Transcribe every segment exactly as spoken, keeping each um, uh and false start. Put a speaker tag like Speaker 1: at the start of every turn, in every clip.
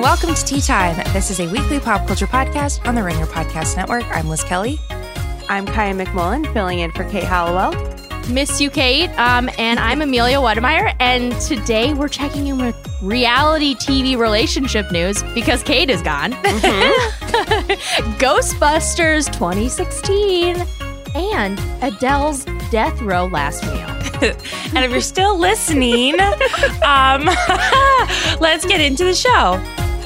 Speaker 1: welcome to Tea Time. This is a weekly pop culture podcast on the Ringer Podcast Network. I'm Liz Kelly.
Speaker 2: I'm Kaya McMullen, filling in for Kate Hallowell.
Speaker 3: Miss you, Kate. Um, and I'm Amelia Wedemeyer. And today we're checking in with reality T V relationship news because Kate is gone. Mm-hmm. Ghostbusters twenty sixteen and Adele's death row last meal.
Speaker 1: And if you're still listening, um, let's get into the show.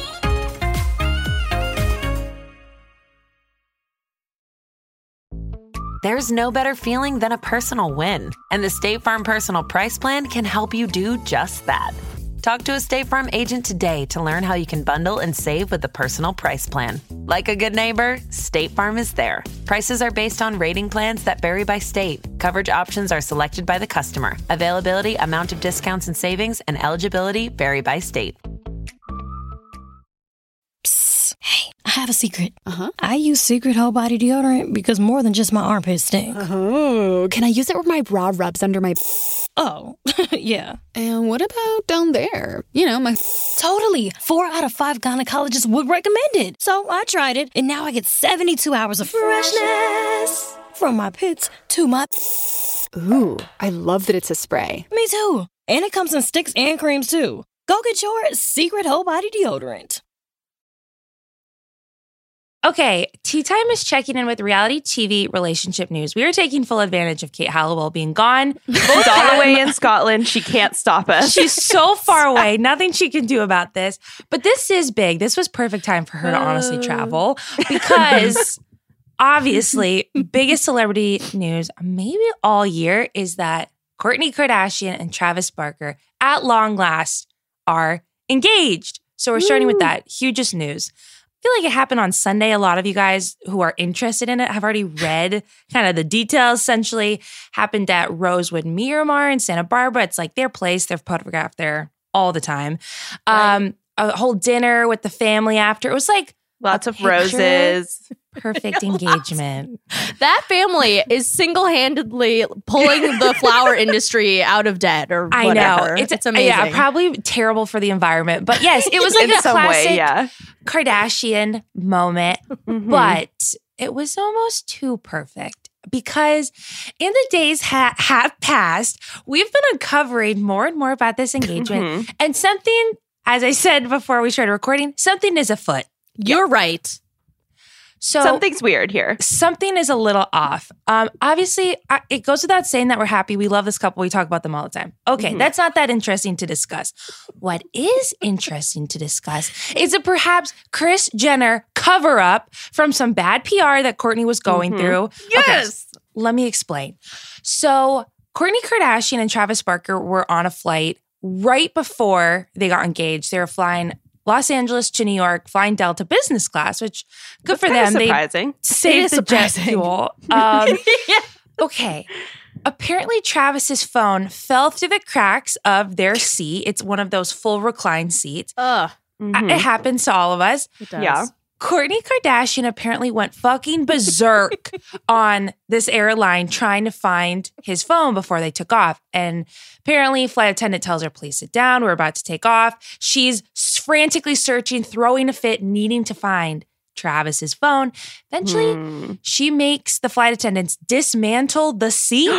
Speaker 4: There's no better feeling than a personal win, and the State Farm Personal Price Plan can help you do just that. Talk to a State Farm agent today to learn how you can bundle and save with the Personal Price Plan. Like a good neighbor, State Farm is there. Prices are based on rating plans that vary by state. Coverage options are selected by the customer. Availability, amount of discounts and savings, and eligibility vary by state.
Speaker 5: Hey, I have a secret. Uh-huh. I use Secret Whole Body Deodorant because more than just my armpits stink.
Speaker 6: Oh, can I use it where my bra rubs under my...
Speaker 5: Oh, yeah.
Speaker 6: And what about down there? You know, my...
Speaker 5: Totally. Four out of five gynecologists would recommend it. So I tried it, and now I get seventy-two hours of freshness. From my pits to my...
Speaker 6: Ooh, I love that it's a spray.
Speaker 5: Me too. And it comes in sticks and creams too. Go get your Secret Whole Body Deodorant.
Speaker 1: Okay, Tea Time is checking in with reality T V relationship news. We are taking full advantage of Kate Hallowell being gone.
Speaker 2: Both all the way in Scotland. She can't stop us.
Speaker 1: She's so far away. Nothing she can do about this. But this is big. This was perfect time for her to honestly travel because obviously biggest celebrity news maybe all year is that Kourtney Kardashian and Travis Barker at long last are engaged. So we're starting with that. Hugest news. I feel like it happened on Sunday. A lot of you guys who are interested in it have already read kind of the details. Essentially happened at Rosewood Miramar in Santa Barbara. It's like their place. They're photographed there all the time.
Speaker 2: Right.
Speaker 1: Um, a whole dinner with the family after. It was like
Speaker 2: lots of roses.
Speaker 1: Perfect engagement.
Speaker 3: That family is single-handedly pulling the flower industry out of debt or whatever.
Speaker 1: I know. It's,
Speaker 3: it's amazing.
Speaker 1: Yeah, probably terrible for the environment. But yes, it was like
Speaker 2: in
Speaker 1: a
Speaker 2: some
Speaker 1: classic
Speaker 2: way, yeah.
Speaker 1: Kardashian moment.
Speaker 2: Mm-hmm.
Speaker 1: But it was almost too perfect because in the days ha- have passed, we've been uncovering more and more about this engagement.
Speaker 2: Mm-hmm.
Speaker 1: And something, as I said before we started recording, something is afoot.
Speaker 3: You're right.
Speaker 1: So
Speaker 2: something's weird here.
Speaker 1: Something is a little off. Um, obviously, I, it goes without saying that we're happy. We love this couple. We talk about them all the time. Okay, mm-hmm. That's not that interesting to discuss. What is interesting to discuss is a perhaps Kris Jenner cover-up from some bad P R that Kourtney was going
Speaker 2: mm-hmm.
Speaker 1: through.
Speaker 3: Yes!
Speaker 1: Okay, let me explain. So Kourtney Kardashian and Travis Barker were on a flight right before they got engaged. They were flying Los Angeles to New York, flying Delta business class, which good
Speaker 2: That's
Speaker 1: for them.
Speaker 2: Surprising.
Speaker 1: They saved the jet fuel. Um, yeah. Okay. Apparently, Travis's phone fell through the cracks of their seat. It's one of those full recline seats.
Speaker 3: Ugh.
Speaker 2: Mm-hmm.
Speaker 1: It happens to all of us.
Speaker 3: It does.
Speaker 2: Yeah.
Speaker 1: Kourtney Kardashian apparently went fucking berserk on this airline trying to find his phone before they took off. And apparently, flight attendant tells her, please sit down. We're about to take off. She's frantically searching, throwing a fit, needing to find Travis's phone. Eventually,
Speaker 2: hmm.
Speaker 1: she makes the flight attendants dismantle the seat.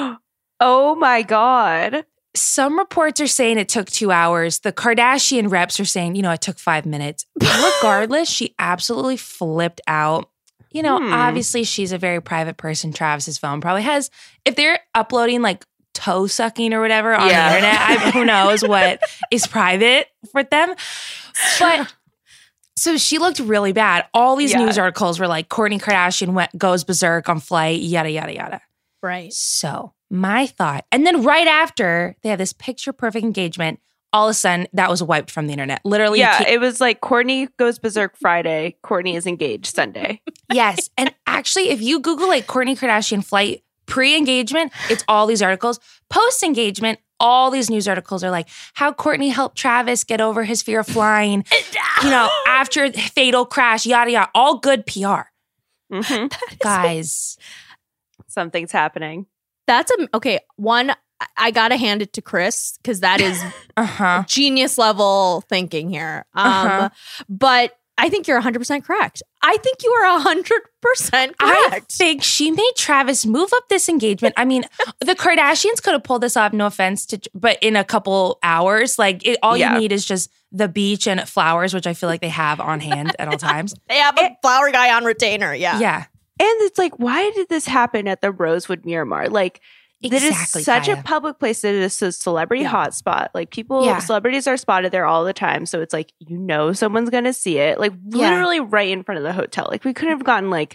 Speaker 2: Oh my God.
Speaker 1: Some reports are saying it took two hours. The Kardashian reps are saying, you know, it took five minutes. Regardless, she absolutely flipped out. You know,
Speaker 2: hmm.
Speaker 1: obviously she's a very private person. Travis's phone probably has, if they're uploading like toe sucking or whatever on
Speaker 2: yeah.
Speaker 1: the internet, I, who knows what is private for them. But so she looked really bad. All these
Speaker 2: yeah.
Speaker 1: news articles were like, Kourtney Kardashian went, goes berserk on flight, yada, yada, yada.
Speaker 3: Right.
Speaker 1: So my thought, and then right after they have this picture perfect engagement, all of a sudden that was wiped from the internet. Literally.
Speaker 2: Yeah, it was like Kourtney goes berserk Friday, Kourtney is engaged Sunday.
Speaker 1: Yes. And actually, if you Google like Kourtney Kardashian flight pre-engagement, it's all these articles. Post-engagement, all these news articles are like how Kourtney helped Travis get over his fear of flying, you know, after fatal crash, yada, yada. All good P R.
Speaker 2: Mm-hmm.
Speaker 1: Guys.
Speaker 2: Something's happening.
Speaker 3: That's a, okay. One, I gotta hand it to Chris because that is
Speaker 1: Uh-huh.
Speaker 3: genius level thinking here. Um,
Speaker 1: Uh-huh.
Speaker 3: But I think you're one hundred percent correct. I think you are one hundred percent
Speaker 1: I
Speaker 3: correct.
Speaker 1: think she made Travis move up this engagement. I mean, the Kardashians could have pulled this off, no offense, to, but in a couple hours. Like, it, all
Speaker 2: Yeah.
Speaker 1: you need is just the beach and flowers, which I feel like they have on hand at all times.
Speaker 3: They have a flower guy on retainer. Yeah.
Speaker 1: Yeah.
Speaker 2: And it's like, why did this happen at the Rosewood Miramar? Like, that
Speaker 1: Exactly,
Speaker 2: is such
Speaker 1: Kaya.
Speaker 2: a public place. That is a celebrity
Speaker 1: Yeah.
Speaker 2: hotspot. Like, people,
Speaker 1: Yeah.
Speaker 2: celebrities are spotted there all the time. So it's like, you know, someone's going to see it. Like,
Speaker 1: Yeah.
Speaker 2: literally right in front of the hotel. Like, we could have gotten, like,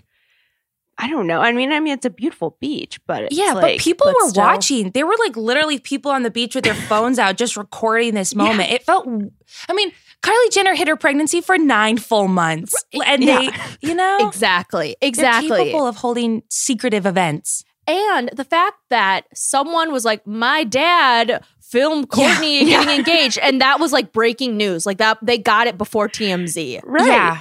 Speaker 2: I don't know. I mean, I mean, it's a beautiful beach, but it's
Speaker 1: Yeah,
Speaker 2: like,
Speaker 1: but people
Speaker 2: but
Speaker 1: were
Speaker 2: still-
Speaker 1: watching. There were like literally people on the beach with their phones out just recording this moment. It felt, I mean, Kylie Jenner hid her pregnancy for nine full months. And they, you know,
Speaker 3: Exactly.
Speaker 1: they're
Speaker 3: Exactly.
Speaker 1: capable of holding secretive events.
Speaker 3: And the fact that someone was like, my dad filmed Courtney
Speaker 1: Yeah.
Speaker 3: getting engaged. And that was like breaking news. Like that, they got it before T M Z.
Speaker 2: Right.
Speaker 1: Yeah,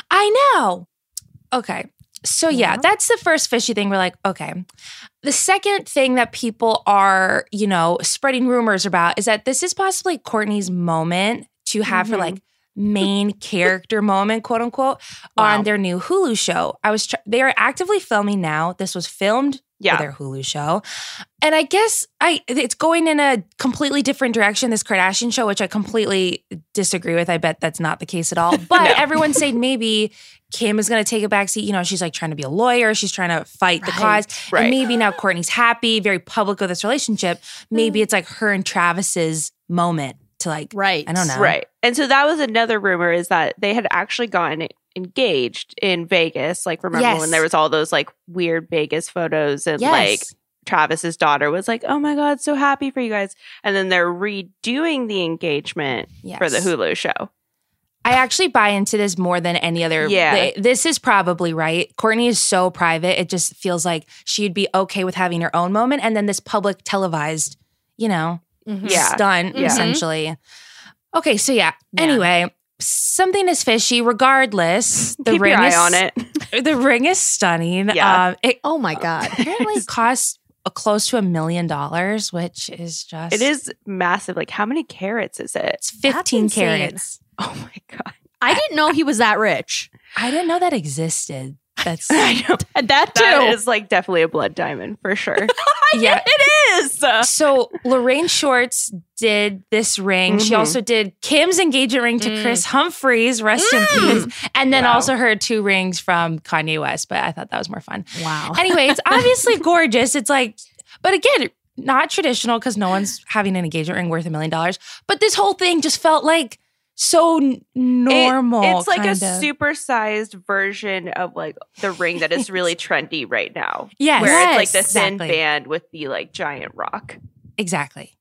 Speaker 1: I know. Okay. So yeah,
Speaker 3: Yeah.
Speaker 1: that's the first fishy thing. We're like, okay. The second thing that people are, you know, spreading rumors about is that this is possibly Courtney's moment to have her
Speaker 2: Mhm.
Speaker 1: like main character moment, quote unquote,
Speaker 3: Wow.
Speaker 1: on their new Hulu show. I was, tr- they are actively filming now. This was filmed
Speaker 2: Yeah.
Speaker 1: for their Hulu show. And I guess I it's going in a completely different direction, this Kardashian show, which I completely disagree with. I bet that's not the case at all. But everyone's saying maybe Kim is going to take a backseat. You know, she's like trying to be a lawyer. She's trying to fight the
Speaker 3: Right,
Speaker 1: cause.
Speaker 2: right.
Speaker 1: And maybe now Courtney's happy, very public with this relationship. Maybe it's like her and Travis's moment to like,
Speaker 3: Right.
Speaker 1: I don't know.
Speaker 2: Right. And so that was another rumor, is that they had actually gotten engaged in Vegas. Like, remember
Speaker 1: Yes.
Speaker 2: when there was all those like weird Vegas photos and
Speaker 1: Yes.
Speaker 2: like Travis's daughter was like, oh my God, so happy for you guys. And then they're redoing the engagement
Speaker 1: Yes.
Speaker 2: for the Hulu show.
Speaker 1: I actually buy into this more than any other.
Speaker 2: Yeah.
Speaker 1: they- this is probably right. Courtney is so private. It just feels like she'd be okay with having her own moment. And then this public televised, you know,
Speaker 3: Mhm.
Speaker 2: Yeah.
Speaker 1: stunt,
Speaker 3: Yeah.
Speaker 1: essentially. Okay, so yeah.
Speaker 3: Yeah.
Speaker 1: Anyway, something is fishy. Regardless, the
Speaker 2: Keep
Speaker 1: ring
Speaker 2: your eye
Speaker 1: is,
Speaker 2: on it.
Speaker 1: The ring is stunning.
Speaker 2: Yeah.
Speaker 1: Um, it
Speaker 3: Oh my God.
Speaker 1: apparently costs a close to a million dollars, which is just
Speaker 2: It is massive. Like, how many carats is it?
Speaker 1: It's fifteen
Speaker 3: insane.
Speaker 1: carats.
Speaker 2: Oh my God.
Speaker 3: I didn't know he was that rich.
Speaker 1: I didn't know that existed. That's
Speaker 2: I know.
Speaker 3: And that too.
Speaker 2: That is like definitely a blood diamond for sure.
Speaker 1: yeah.
Speaker 3: it is.
Speaker 1: So Lorraine Schwartz did this ring. She
Speaker 2: Mhm.
Speaker 1: also did Kim's engagement ring to
Speaker 3: Mm.
Speaker 1: Chris Humphries, rest in peace. And then
Speaker 2: Wow.
Speaker 1: also her two rings from Kanye West, but I thought that was more fun.
Speaker 3: Wow.
Speaker 1: Anyway, it's obviously gorgeous. It's like, but again, not traditional because no one's having an engagement ring worth a million dollars. But this whole thing just felt like so n- normal.
Speaker 2: It- it's like a
Speaker 1: kinda.
Speaker 2: supersized version of like the ring that is really trendy right now.
Speaker 1: Yes.
Speaker 2: Where it's like the
Speaker 1: Yes,
Speaker 2: thin
Speaker 1: exactly.
Speaker 2: band with the like giant rock.
Speaker 1: Exactly.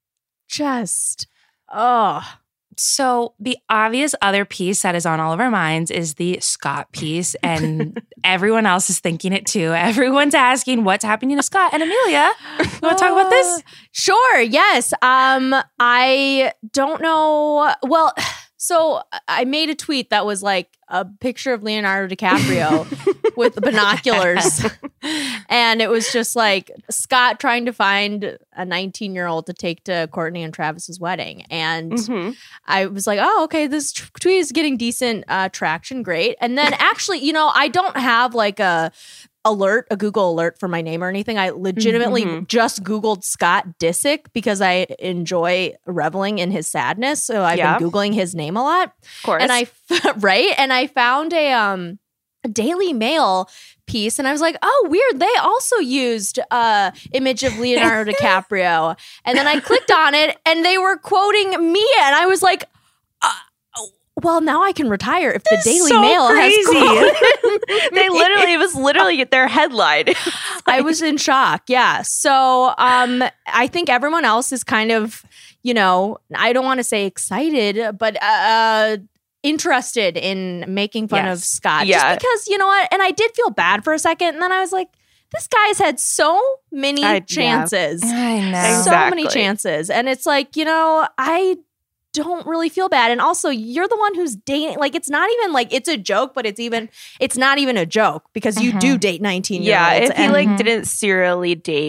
Speaker 3: Just, oh.
Speaker 1: So the obvious other piece that is on all of our minds is the Scott piece, and everyone else is thinking it too. Everyone's asking what's happening to Scott and Amelia. You want to talk about this?
Speaker 3: Uh, Sure. Yes. Um, I don't know. Well, so I made a tweet that was like a picture of Leonardo DiCaprio with binoculars. And it was just like Scott trying to find a nineteen year old to take to Courtney and Travis's wedding. And
Speaker 2: Mhm.
Speaker 3: I was like, oh, okay, this t- tweet is getting decent uh, traction. Great. And then actually, you know, I don't have like a alert, a Google alert for my name or anything. I legitimately
Speaker 2: Mhm.
Speaker 3: just Googled Scott Disick because I enjoy reveling in his sadness. So I've
Speaker 2: Yeah.
Speaker 3: been Googling his name a lot.
Speaker 2: Of course.
Speaker 3: And I, right? And I found a, um, a Daily Mail piece and I was like, oh, weird. They also used uh image of Leonardo DiCaprio. And then I clicked on it and they were quoting Mia. And I was like, uh, well, now I can retire if the Daily
Speaker 1: so
Speaker 3: Mail
Speaker 1: crazy.
Speaker 3: has quoted.
Speaker 2: they literally, it was literally their headline.
Speaker 3: I was in shock. Yeah. So um, I think everyone else is kind of, you know, I don't want to say excited, but uh, interested in making fun
Speaker 2: Yes.
Speaker 3: of Scott.
Speaker 2: Yeah.
Speaker 3: Just because, you know what? And I did feel bad for a second. And then I was like, this guy's had so many
Speaker 2: I- yeah.
Speaker 3: chances.
Speaker 1: I know.
Speaker 2: Exactly.
Speaker 3: So many chances. And it's like, you know, I don't really feel bad. And also, you're the one who's dating. Like, it's not even like it's a joke, but it's even, it's not even a joke because you
Speaker 1: Mhm.
Speaker 3: do date nineteen year
Speaker 2: Yeah.
Speaker 3: olds.
Speaker 2: If he
Speaker 3: and
Speaker 2: like
Speaker 1: Mhm.
Speaker 2: didn't serially date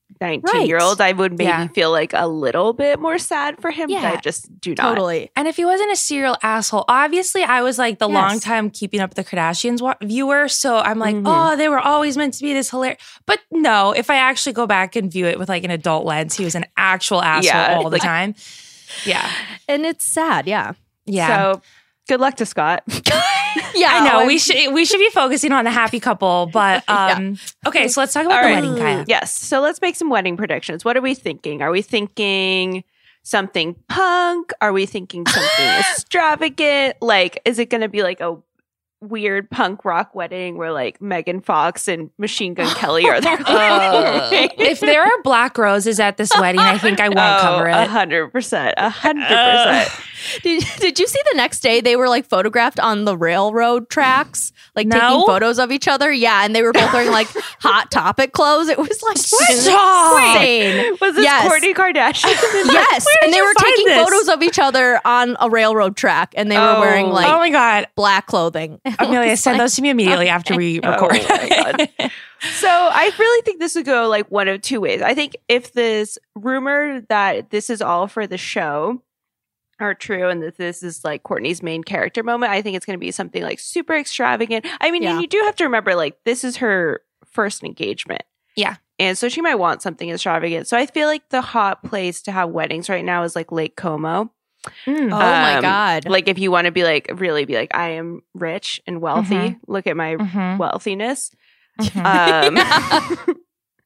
Speaker 2: nineteen year old, I would maybe
Speaker 1: Yeah.
Speaker 2: feel like a little bit more sad for him.
Speaker 3: Yeah.
Speaker 2: But I just do not.
Speaker 3: Totally.
Speaker 1: And if he wasn't a serial asshole, obviously I was like the
Speaker 3: Yes.
Speaker 1: long time Keeping Up with the Kardashians wa- viewer. So I'm like,
Speaker 2: Mhm.
Speaker 1: oh, they were always meant to be this hilarious. But no, if I actually go back and view it with like an adult lens, he was an actual asshole
Speaker 2: Yeah,
Speaker 1: all the
Speaker 2: like-
Speaker 1: time. Yeah.
Speaker 3: And it's sad. Yeah.
Speaker 1: Yeah.
Speaker 2: So good luck to Scott.
Speaker 3: Yeah.
Speaker 1: I know
Speaker 3: I'm-
Speaker 1: we should we should be focusing on the happy couple, but um okay, so let's talk about
Speaker 2: All
Speaker 1: the
Speaker 2: right.
Speaker 1: wedding, Kaya.
Speaker 2: Yes. So let's make some wedding predictions. What are we thinking? Are we thinking something punk? Are we thinking something extravagant? Like, is it going to be like a weird punk rock wedding where like Megan Fox and Machine Gun Kelly are there?
Speaker 1: Uh, if there are black roses at this wedding, I think I won't cover
Speaker 2: A
Speaker 1: it.
Speaker 2: hundred percent. A hundred percent.
Speaker 3: Did, did you see the next day they were like photographed on the railroad tracks, like
Speaker 1: No.
Speaker 3: taking photos of each other? Yeah, and they were both wearing like Hot Topic clothes. It was like
Speaker 1: Stop.
Speaker 3: insane.
Speaker 2: Was this
Speaker 3: Yes.
Speaker 2: Kourtney Kardashian?
Speaker 3: Yes, and they
Speaker 1: you
Speaker 3: were
Speaker 1: find
Speaker 3: taking
Speaker 1: this?
Speaker 3: photos of each other on a railroad track, and they were
Speaker 2: Oh.
Speaker 3: wearing like
Speaker 1: Oh my god.
Speaker 3: black clothing.
Speaker 1: Amelia,
Speaker 3: It's
Speaker 1: send
Speaker 3: like-
Speaker 1: those to me immediately after we
Speaker 2: Oh
Speaker 1: record.
Speaker 2: my God. So I really think this would go like one of two ways. I think if this rumor that this is all for the show are true and that this is like Kourtney's main character moment, I think it's going to be something like super extravagant. I mean,
Speaker 3: Yeah.
Speaker 2: and you do have to remember like this is her first engagement.
Speaker 1: Yeah.
Speaker 2: And so she might want something extravagant. So I feel like the hot place to have weddings right now is like Lake Como.
Speaker 1: Mm.
Speaker 3: Oh my
Speaker 2: Um,
Speaker 3: God.
Speaker 2: Like if you want to be like really be like I am rich and wealthy,
Speaker 1: Mhm.
Speaker 2: look at my
Speaker 1: Mhm.
Speaker 2: wealthiness.
Speaker 1: Mhm.
Speaker 2: Um,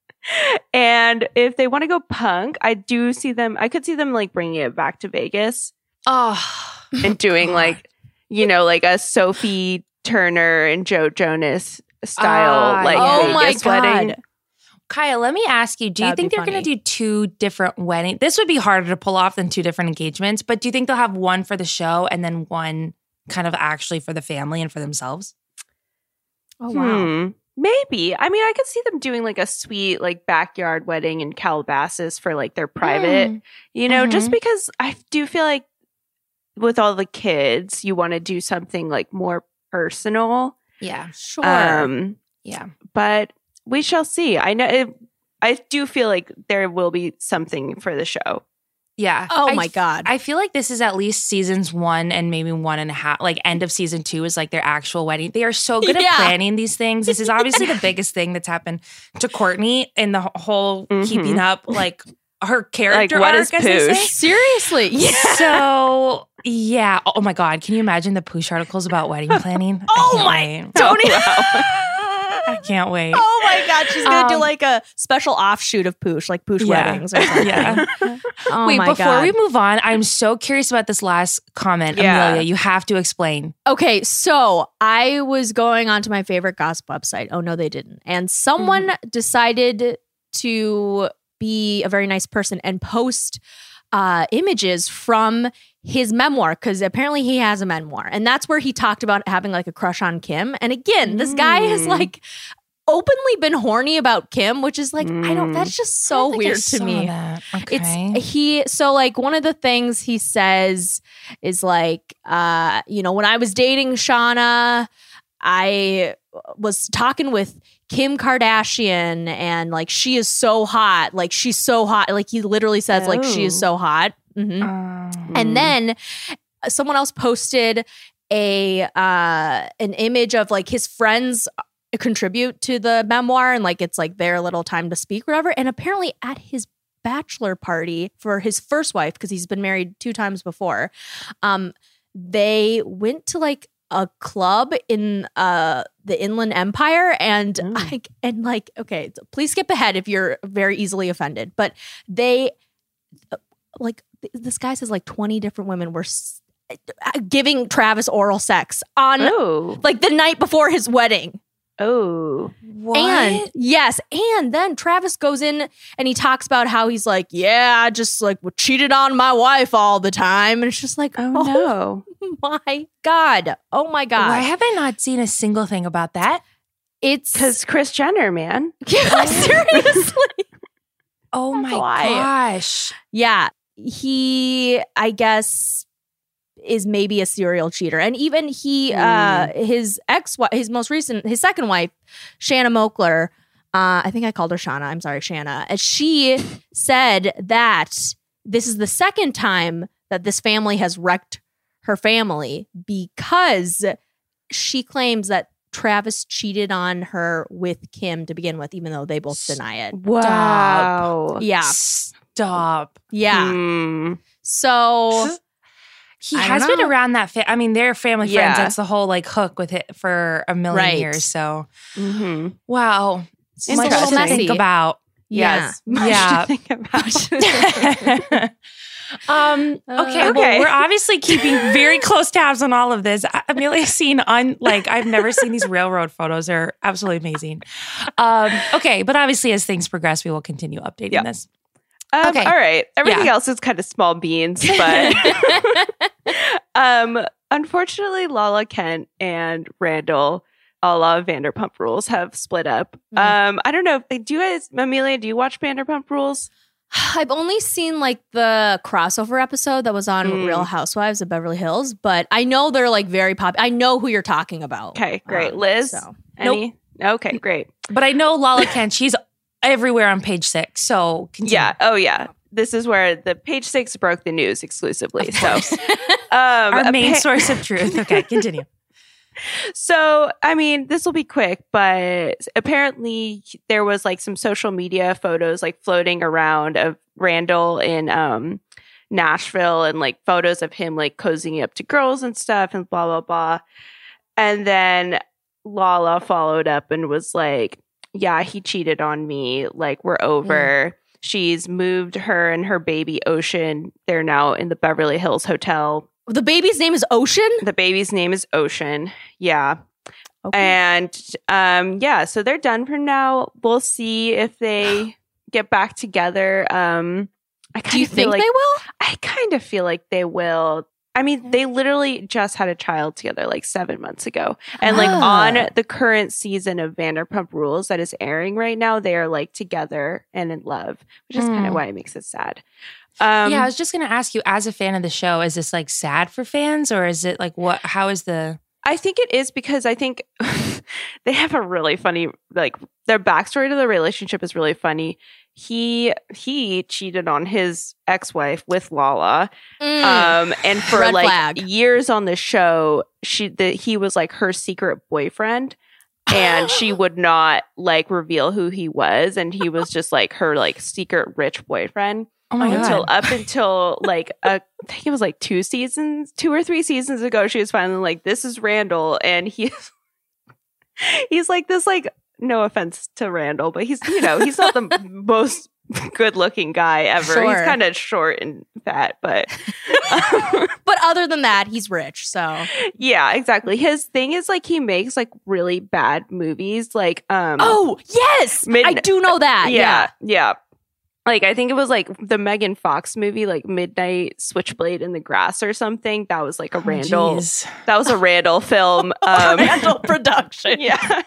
Speaker 2: and if they want to go punk, I do see them. I could see them like bringing it back to Vegas
Speaker 1: Oh.
Speaker 2: and doing
Speaker 1: God.
Speaker 2: like, you know, like a Sophie Turner and Joe Jonas style,
Speaker 1: Ah,
Speaker 2: like
Speaker 1: yeah.
Speaker 3: oh my
Speaker 2: Vegas
Speaker 3: God.
Speaker 2: wedding.
Speaker 1: Kaya, let me ask you, do you
Speaker 3: That'd
Speaker 1: think
Speaker 3: be
Speaker 1: they're going to
Speaker 3: funny.
Speaker 1: do two different weddings? This would be harder to pull off than two different engagements, but do you think they'll have one for the show and then one kind of actually for the family and for themselves?
Speaker 3: Oh wow.
Speaker 2: Hmm. Maybe. I mean, I could see them doing like a sweet like backyard wedding in Calabasas for like their private,
Speaker 1: Mm.
Speaker 2: you know, just
Speaker 1: Mhm.
Speaker 2: because I do feel like with all the kids, you want to do something like more personal.
Speaker 1: Yeah.
Speaker 3: Sure.
Speaker 2: Um,
Speaker 1: Yeah.
Speaker 2: but we shall see. I know. It, I do feel like there will be something for the show.
Speaker 1: Yeah.
Speaker 3: oh
Speaker 1: I
Speaker 3: my
Speaker 1: f-
Speaker 3: God.
Speaker 1: I feel like this is at least seasons one and maybe one and a half, like end of season two is like their actual wedding. They are so good
Speaker 3: Yeah.
Speaker 1: at planning these things. This is obviously the biggest thing that's happened to Kourtney in the whole
Speaker 2: Mhm.
Speaker 1: keeping up, like her character
Speaker 2: Like, what
Speaker 1: arc,
Speaker 2: is
Speaker 1: as they say.
Speaker 2: Poosh?
Speaker 3: Seriously. Yeah.
Speaker 1: So yeah. Oh my God. Can you imagine the Poosh articles about wedding planning?
Speaker 3: Oh
Speaker 1: I
Speaker 3: my-
Speaker 1: can't wait.
Speaker 3: Tony.
Speaker 1: I can't wait.
Speaker 3: Oh my God, she's gonna do
Speaker 1: Um,
Speaker 3: like a special offshoot of Poosh, like Poosh
Speaker 1: Yeah.
Speaker 3: weddings or something.
Speaker 1: Yeah.
Speaker 3: Oh
Speaker 1: Wait,
Speaker 3: my
Speaker 1: before
Speaker 3: God.
Speaker 1: we move on, I'm so curious about this last comment.
Speaker 2: Yeah.
Speaker 1: Amelia, you have to explain.
Speaker 3: Okay, so I was going onto my favorite gossip website. Oh no, they didn't. And someone
Speaker 1: Mm-hmm.
Speaker 3: decided to be a very nice person and post uh, images from his memoir because apparently he has a memoir, and that's where he talked about having like a crush on Kim. And again, this guy has
Speaker 2: Mm.
Speaker 3: like openly been horny about Kim, which is like I don't.
Speaker 2: Mm.
Speaker 3: That's just
Speaker 1: I don't
Speaker 3: so
Speaker 1: think I
Speaker 3: weird to
Speaker 1: saw
Speaker 3: me.
Speaker 1: that. Okay.
Speaker 3: It's he so like one of the things he says is like uh you know when I was dating Shauna, I was talking with Kim Kardashian and like she is so hot, like she's so hot, like he literally says like she is
Speaker 2: Oh.
Speaker 3: so hot. Mhm.
Speaker 1: Um,
Speaker 3: And then someone else posted a uh an image of like his friends contribute to the memoir and like it's like their little time to speak or whatever. And apparently at his bachelor party for his first wife, because he's been married two times before, um, they went to like a club in uh the Inland Empire and
Speaker 2: Mm.
Speaker 3: I and like okay, so please skip ahead if you're very easily offended, but they uh, like th- this guy says like twenty different women were s- giving Travis oral sex on
Speaker 2: Oh.
Speaker 3: like the night before his wedding.
Speaker 2: Oh.
Speaker 1: what?
Speaker 3: And yes, and then Travis goes in and he talks about how he's like, yeah, I just like cheated on my wife all the time. And it's just like,
Speaker 2: Oh,
Speaker 3: oh,
Speaker 2: no.
Speaker 3: my God. Oh my God.
Speaker 1: Why have I not seen a single thing about that?
Speaker 3: It's
Speaker 2: Because Kris Jenner, man.
Speaker 3: yeah, seriously.
Speaker 1: Oh
Speaker 3: That's
Speaker 1: my
Speaker 3: why.
Speaker 1: gosh.
Speaker 3: Yeah. He, I guess, is maybe a serial cheater. And even he, uh, his ex wife, his most recent, his second wife, Shanna Moakler, Uh, I think I called her Shauna. I'm sorry, Shanna. And she said that this is the second time that this family has wrecked her family because she claims that Travis cheated on her with Kim to begin with, even though they both deny it.
Speaker 2: Wow.
Speaker 3: Yeah.
Speaker 1: Stop.
Speaker 3: Yeah.
Speaker 2: Hmm.
Speaker 3: So
Speaker 1: He
Speaker 3: I
Speaker 1: has
Speaker 3: don't
Speaker 1: been
Speaker 3: know.
Speaker 1: around that. Fa- I mean, they're family
Speaker 2: Yeah.
Speaker 1: friends. That's the whole like hook with it for a million
Speaker 3: Right.
Speaker 1: years. So,
Speaker 2: Mm-hmm.
Speaker 1: wow.
Speaker 3: It's a
Speaker 1: Much
Speaker 3: little
Speaker 1: to
Speaker 3: messy.
Speaker 1: think about.
Speaker 3: yeah.
Speaker 2: Yes. Much
Speaker 1: Yeah.
Speaker 2: to think about.
Speaker 1: um, okay,
Speaker 2: Uh,
Speaker 1: well,
Speaker 2: okay.
Speaker 1: we're obviously keeping very close tabs on all of this. I- Amelia's seen on like I've never seen these railroad photos. They're absolutely amazing. Um, okay, but obviously as things progress, we will continue updating
Speaker 2: Yeah.
Speaker 1: this.
Speaker 2: Um,
Speaker 1: Okay.
Speaker 2: All right. Everything
Speaker 1: Yeah.
Speaker 2: else is kind of small beans, but um, unfortunately, Lala Kent and Randall, a la Vanderpump Rules, have split up.
Speaker 3: Mhm.
Speaker 2: Um, I don't know. Do you guys, Amelia, do you watch Vanderpump Rules?
Speaker 3: I've only seen like the crossover episode that was on
Speaker 2: Mm.
Speaker 3: Real Housewives of Beverly Hills, but I know they're like very popular. I know who you're talking about.
Speaker 2: Okay, great.
Speaker 3: Um,
Speaker 2: Liz?
Speaker 3: so.
Speaker 2: Any? Okay, great.
Speaker 1: But I know Lala Kent, she's everywhere on page six. So continue.
Speaker 2: Yeah. Oh, yeah. This is where the page six broke the news exclusively. So, um,
Speaker 1: Our main
Speaker 2: appa-
Speaker 1: source of truth. Okay, continue.
Speaker 2: So, I mean, this will be quick, but apparently there was like some social media photos like floating around of Randall in um, Nashville and like photos of him like cozying up to girls and stuff and blah, blah, blah. And then Lala followed up and was like, yeah, he cheated on me. Like, we're over. She's moved her and her baby Ocean. They're now in the Beverly Hills Hotel.
Speaker 3: The baby's name is Ocean?
Speaker 2: The baby's name is Ocean. Yeah.
Speaker 3: Okay.
Speaker 2: And um, yeah, so they're done for now. We'll see if they get back together. Um, I kind
Speaker 3: Do you
Speaker 2: of feel
Speaker 3: think
Speaker 2: like
Speaker 3: they will?
Speaker 2: I kind of feel like they will. I mean, they literally just had a child together like seven months ago. And like
Speaker 3: Ah.
Speaker 2: on the current season of Vanderpump Rules that is airing right now, they are like together and in love, which is kind
Speaker 1: Mm.
Speaker 2: of why it makes it sad. Um,
Speaker 1: yeah, I was just going to ask you, as a fan of the show, is this like sad for fans or is it like what? How is the.
Speaker 2: I think it is because I think they have a really funny, like their backstory to the relationship is really funny. He he cheated on his ex-wife with Lala,
Speaker 3: Mm.
Speaker 2: um, and for
Speaker 3: Red
Speaker 2: like
Speaker 3: flag.
Speaker 2: years on the show, she the, he was like her secret boyfriend, and she would not like reveal who he was, and he was just like her like secret rich boyfriend.
Speaker 1: Oh my
Speaker 2: Until
Speaker 1: God.
Speaker 2: up until like a, I think it was like two seasons, two or three seasons ago, she was finally like, "This is Randall," and he's he's like this, like no offense to Randall, but he's you know he's not the most good looking guy ever.
Speaker 3: Sure.
Speaker 2: He's kind of short and fat, but
Speaker 3: But other than that, he's rich. So
Speaker 2: yeah, exactly. His thing is like he makes like really bad movies, like um
Speaker 3: Oh, yes.
Speaker 2: Mid-
Speaker 3: I do know that.
Speaker 2: yeah, yeah. Like I think it was like the Megan Fox movie, like Midnight Switchblade in the Grass or something. That was like a Randall.
Speaker 1: Jeez.
Speaker 2: That was a Randall film. Um,
Speaker 3: Randall production.
Speaker 2: yeah.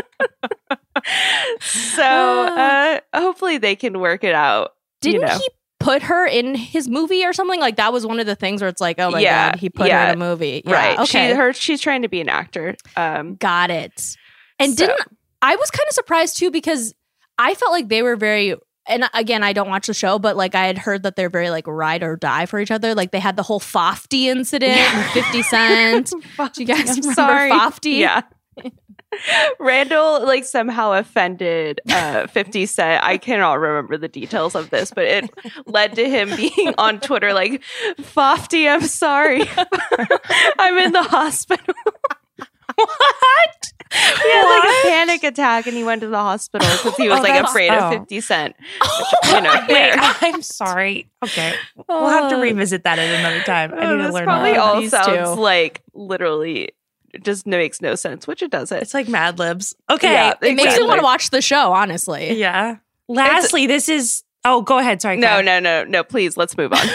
Speaker 2: So uh, hopefully they can work it out.
Speaker 3: Didn't
Speaker 2: you know.
Speaker 3: he put her in his movie or something? Like that was one of the things where it's like, oh my
Speaker 2: Yeah,
Speaker 3: God, he put her
Speaker 2: yeah.
Speaker 3: in a movie. Yeah,
Speaker 2: Right.
Speaker 3: Okay.
Speaker 2: She her she's trying to be an actor. Um
Speaker 3: Got it. And
Speaker 2: so-
Speaker 3: didn't I was kind of surprised too because I felt like they were very and again, I don't watch the show, but like I had heard that they're very like ride or die for each other. Like they had the whole Fofty incident with fifty Cent. Do you guys
Speaker 2: I'm
Speaker 3: remember
Speaker 2: sorry.
Speaker 3: Fofty?
Speaker 2: Yeah. Randall like somehow offended uh, fifty Cent. I cannot remember the details of this, but it led to him being on Twitter like, "Fofty, I'm sorry, I'm in the hospital."
Speaker 1: What?
Speaker 2: He had like a panic attack and he went to the hospital because he was
Speaker 1: Oh,
Speaker 2: like
Speaker 1: that's-
Speaker 2: afraid
Speaker 1: oh.
Speaker 2: of fifty Cent. Which, you know,
Speaker 1: Wait,
Speaker 2: fair.
Speaker 1: I'm sorry. Okay. We'll have to revisit that at another time. I
Speaker 2: Oh,
Speaker 1: need to
Speaker 2: this
Speaker 1: learn
Speaker 2: probably
Speaker 1: more.
Speaker 2: all
Speaker 3: These
Speaker 2: sounds
Speaker 3: two.
Speaker 2: like literally it just makes no sense, which it doesn't.
Speaker 1: It's like Mad Libs. Okay.
Speaker 2: Yeah,
Speaker 3: It makes me
Speaker 2: Exactly.
Speaker 3: want to watch the show, honestly.
Speaker 1: Yeah. Lastly, this is. Oh, go ahead. Sorry.
Speaker 2: No,
Speaker 1: Kat.
Speaker 2: no, no, no. Please, let's move on.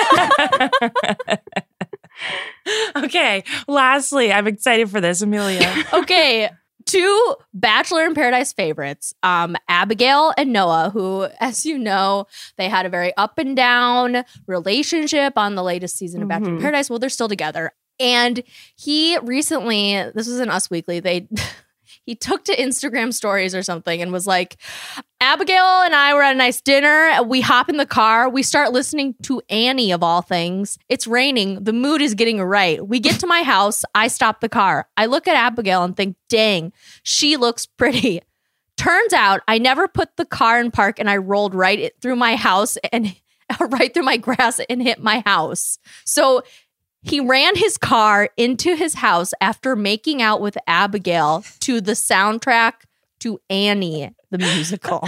Speaker 1: Okay. Lastly, I'm excited for this, Amelia.
Speaker 3: Okay, two Bachelor in Paradise favorites, um, Abigail and Noah, who, as you know, they had a very up and down relationship on the latest season of Bachelor in
Speaker 2: Mhm.
Speaker 3: Paradise. Well, they're still together. And he recently, this was in Us Weekly, they he took to Instagram stories or something and was like, Abigail and I were at a nice dinner. We hop in the car. We start listening to Annie, of all things. It's raining. The mood is getting right. We get to my house. I stop the car. I look at Abigail and think, dang, she looks pretty. Turns out I never put the car in park and I rolled right through my house and right through my grass and hit my house. So he ran his car into his house after making out with Abigail to the soundtrack to Annie, the musical.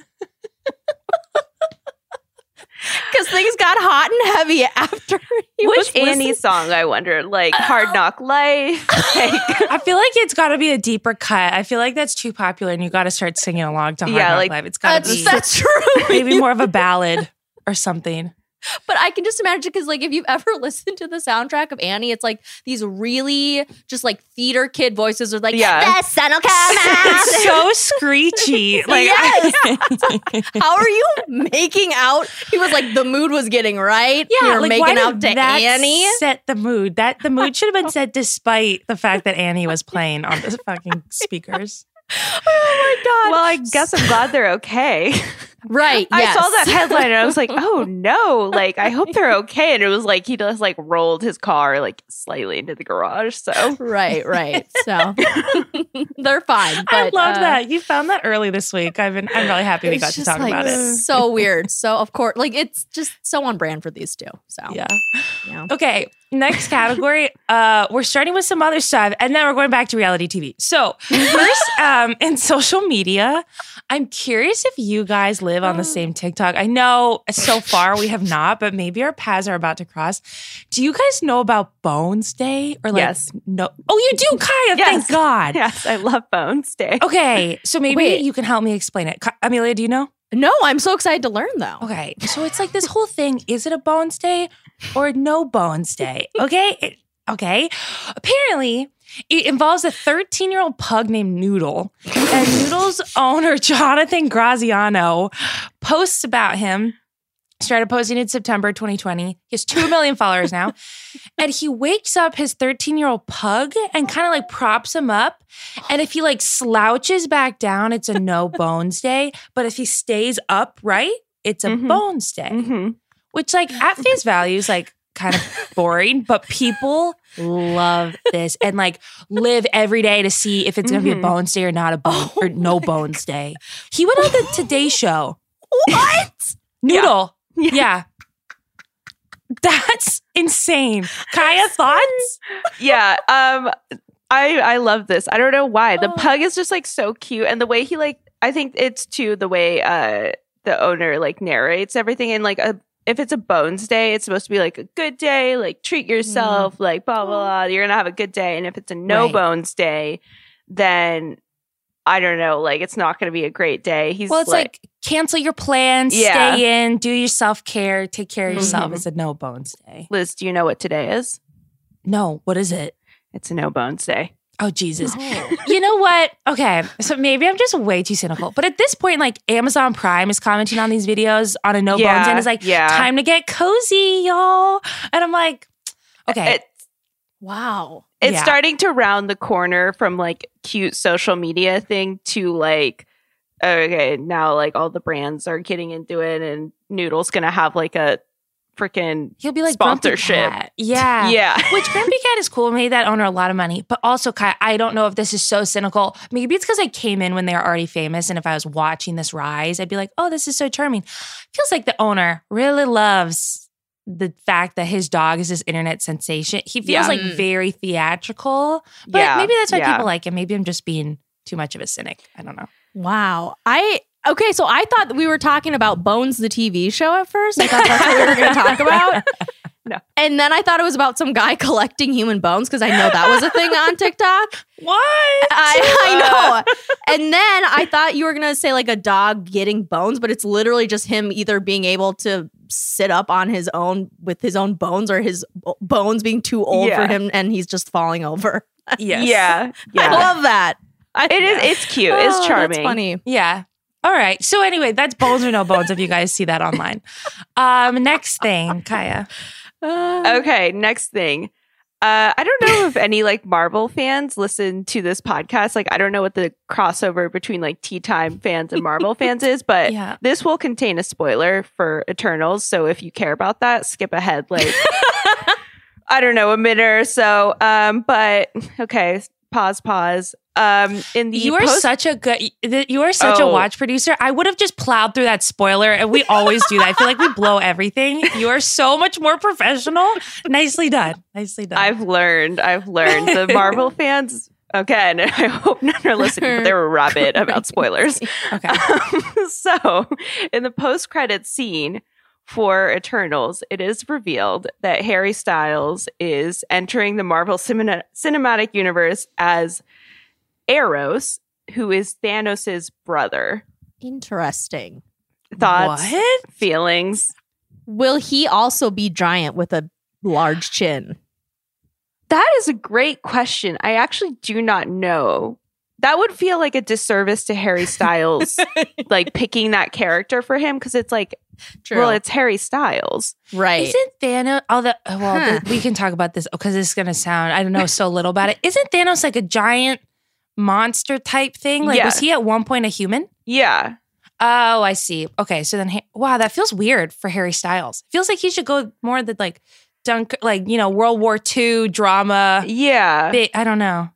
Speaker 3: Because things got hot and heavy after he
Speaker 2: Which
Speaker 3: was
Speaker 2: Annie
Speaker 3: listening.
Speaker 2: song, I wonder? Like Hard Knock Life? Like,
Speaker 1: I feel like it's got to be a deeper cut. I feel like that's too popular and you got to start singing along to Hard
Speaker 2: Yeah,
Speaker 1: Knock
Speaker 2: like,
Speaker 1: Life. It's got to
Speaker 3: That's,
Speaker 1: be
Speaker 3: that's true.
Speaker 1: maybe more of a ballad or something.
Speaker 3: But I can just imagine, because like if you've ever listened to the soundtrack of Annie, it's like these really just like theater kid voices are like,
Speaker 2: Yeah.
Speaker 3: the sun will come out.
Speaker 1: It's so screechy. Like,
Speaker 3: Yes. How are you making out? He was like, the mood was getting right.
Speaker 1: yeah,
Speaker 3: you were
Speaker 1: like,
Speaker 3: making
Speaker 1: why
Speaker 3: out
Speaker 1: did
Speaker 3: to
Speaker 1: that
Speaker 3: Annie.
Speaker 1: set the mood? That the mood should have been set despite the fact that Annie was playing on the fucking speakers.
Speaker 3: Oh my God.
Speaker 2: well, I guess I'm glad they're okay.
Speaker 3: Right.
Speaker 2: I
Speaker 3: yes.
Speaker 2: saw that headline and I was like, oh no, like I hope they're okay. And it was like he just like rolled his car like slightly into the garage. So
Speaker 3: Right, right. So they're fine. But,
Speaker 1: I love
Speaker 3: uh,
Speaker 1: that. You found that early this week. I've been I'm really happy we
Speaker 3: it's
Speaker 1: got to
Speaker 3: just,
Speaker 1: talk
Speaker 3: like,
Speaker 1: about it.
Speaker 3: So weird. So of course, like it's just so on brand for these two. So
Speaker 1: Yeah.
Speaker 3: yeah.
Speaker 1: Okay, next category. Uh, we're starting with some other stuff, and then we're going back to reality T V. So first, um, in social media, I'm curious if you guys live on the same TikTok. I know so far we have not, but maybe our paths are about to cross. Do you guys know about Bones Day? Or like,
Speaker 2: Yes.
Speaker 1: no? Oh, you do, Kaya.
Speaker 2: Yes.
Speaker 1: Thank God.
Speaker 2: yes, I love Bones Day.
Speaker 1: Okay, so maybe
Speaker 3: Wait.
Speaker 1: you can help me explain it. Ka- Amelia, do you know?
Speaker 3: No, I'm so excited to learn though.
Speaker 1: Okay, so it's like this whole thing. Is it a Bones Day or no Bones Day? Okay, It- okay. Apparently, it involves a thirteen-year-old pug named Noodle, and Noodle's owner Jonathan Graziano posts about him. Started posting in September twenty twenty. He has two million followers now. And he wakes up his thirteen-year-old pug and kind of like props him up. And if he like slouches back down, it's a no bones day. But if he stays upright, it's a
Speaker 2: Mhm.
Speaker 1: bones day.
Speaker 2: Mm-hmm.
Speaker 1: Which like at face value is like kind of boring, but people love this and like live every day to see if it's going to be a
Speaker 2: Mhm.
Speaker 1: bones day or not a bone or no bones day. He went on the Today Show.
Speaker 3: What?
Speaker 1: Noodle.
Speaker 2: Yeah.
Speaker 1: Yeah. That's insane. Kaya, thoughts?
Speaker 2: Yeah. Um I I love this. I don't know why. The
Speaker 3: Oh.
Speaker 2: pug is just like so cute. And the way he like I think it's too the way uh the owner like narrates everything and like a if it's a Bones Day, it's supposed to be like a good day, like treat yourself, like blah, blah, blah. You're going to have a good day. And if it's a no
Speaker 1: Right.
Speaker 2: Bones Day, then I don't know, like it's not going to be a great day. He's
Speaker 1: Well, it's like, cancel your plans,
Speaker 2: Yeah.
Speaker 1: stay in, do your self care, take care of yourself.
Speaker 2: Mhm.
Speaker 1: It's a no bones day.
Speaker 2: Liz, do you know what today is?
Speaker 1: No, what is it?
Speaker 2: It's a no Bones Day.
Speaker 1: Oh, Jesus. You know what? Okay. So maybe I'm just way too cynical. But at this point, like Amazon Prime is commenting on these videos on a no
Speaker 2: Yeah,
Speaker 1: bones and it's like,
Speaker 2: yeah.
Speaker 1: time to get cozy, y'all. And I'm like, okay.
Speaker 2: It,
Speaker 3: Wow.
Speaker 2: it's
Speaker 1: Yeah.
Speaker 2: starting to round the corner from like cute social media thing to like, okay, now like all the brands are getting into it and Noodle's going to have like a freaking
Speaker 1: He'll be like Grumpy
Speaker 2: sponsorship.
Speaker 1: Cat. Yeah.
Speaker 2: Yeah.
Speaker 1: Which Grumpy Cat is cool, made that owner a lot of money. But also, Kai, I don't know if this is so cynical. Maybe it's because I came in when they were already famous. And if I was watching this rise, I'd be like, oh, this is so charming. Feels like the owner really loves the fact that his dog is this internet sensation. He feels
Speaker 2: Yeah.
Speaker 1: like
Speaker 3: Mm.
Speaker 1: very theatrical. But
Speaker 2: Yeah.
Speaker 1: maybe that's why
Speaker 2: Yeah.
Speaker 1: people like him. Maybe I'm just being too much of a cynic. I don't know.
Speaker 3: Wow. I okay, so I thought that we were talking about Bones the T V show at first. I thought that's what we were going to talk about.
Speaker 2: No.
Speaker 3: And then I thought it was about some guy collecting human bones because I know that was a thing on TikTok.
Speaker 1: What?
Speaker 3: I, I know. And then I thought you were going to say like a dog getting bones, but it's literally just him either being able to sit up on his own with his own bones or his b- bones being too old
Speaker 2: Yeah.
Speaker 3: for him and he's just falling over.
Speaker 1: Yes.
Speaker 2: Yeah.
Speaker 3: I
Speaker 2: Yeah.
Speaker 3: love that. I,
Speaker 2: It is. It's cute.
Speaker 3: Oh,
Speaker 2: It's charming.
Speaker 3: That's funny.
Speaker 1: Yeah. All right. So anyway, that's bones or no bones if you guys see that online. Um, next thing, Kaya.
Speaker 3: Uh,
Speaker 2: Okay, next thing. Uh, I don't know if any like Marvel fans listen to this podcast. Like, I don't know what the crossover between like Tea Time fans and Marvel fans is, but
Speaker 1: Yeah.
Speaker 2: this will contain a spoiler for Eternals. So if you care about that, skip ahead. Like, I don't know, a minute or so. Um, but okay, pause, pause. Um, in the
Speaker 1: You are
Speaker 2: post-
Speaker 1: such a good. You are such
Speaker 2: Oh.
Speaker 1: a watch producer. I would have just plowed through that spoiler, and we always do that. I feel like we blow everything. You are so much more professional. Nicely done. Nicely done.
Speaker 2: I've learned. I've learned. The Marvel fans, again, I hope none are listening, but they were rabid about spoilers.
Speaker 1: okay.
Speaker 2: Um, so, in the post-credits scene for Eternals, it is revealed that Harry Styles is entering the Marvel cine- Cinematic Universe as Eros, who is Thanos' brother.
Speaker 3: Interesting.
Speaker 2: Thoughts,
Speaker 1: What?
Speaker 2: feelings?
Speaker 3: Will he also be giant with a large chin?
Speaker 2: That is a great question. I actually do not know. That would feel like a disservice to Harry Styles, like picking that character for him, because it's like,
Speaker 3: True.
Speaker 2: well, it's Harry Styles.
Speaker 3: right.
Speaker 1: Isn't Thanos? Oh, the, well,
Speaker 3: Huh.
Speaker 1: the, we can talk about this because it's going to sound. I don't know so little about it. Isn't Thanos like a giant monster type thing? Like,
Speaker 2: Yeah.
Speaker 1: was he at one point a human?
Speaker 2: Yeah.
Speaker 1: Oh, I see. Okay, so then, Ha- wow, that feels weird for Harry Styles. Feels like he should go more the like dunk, like you know, World War Two drama.
Speaker 2: Yeah.
Speaker 1: Big, I don't know.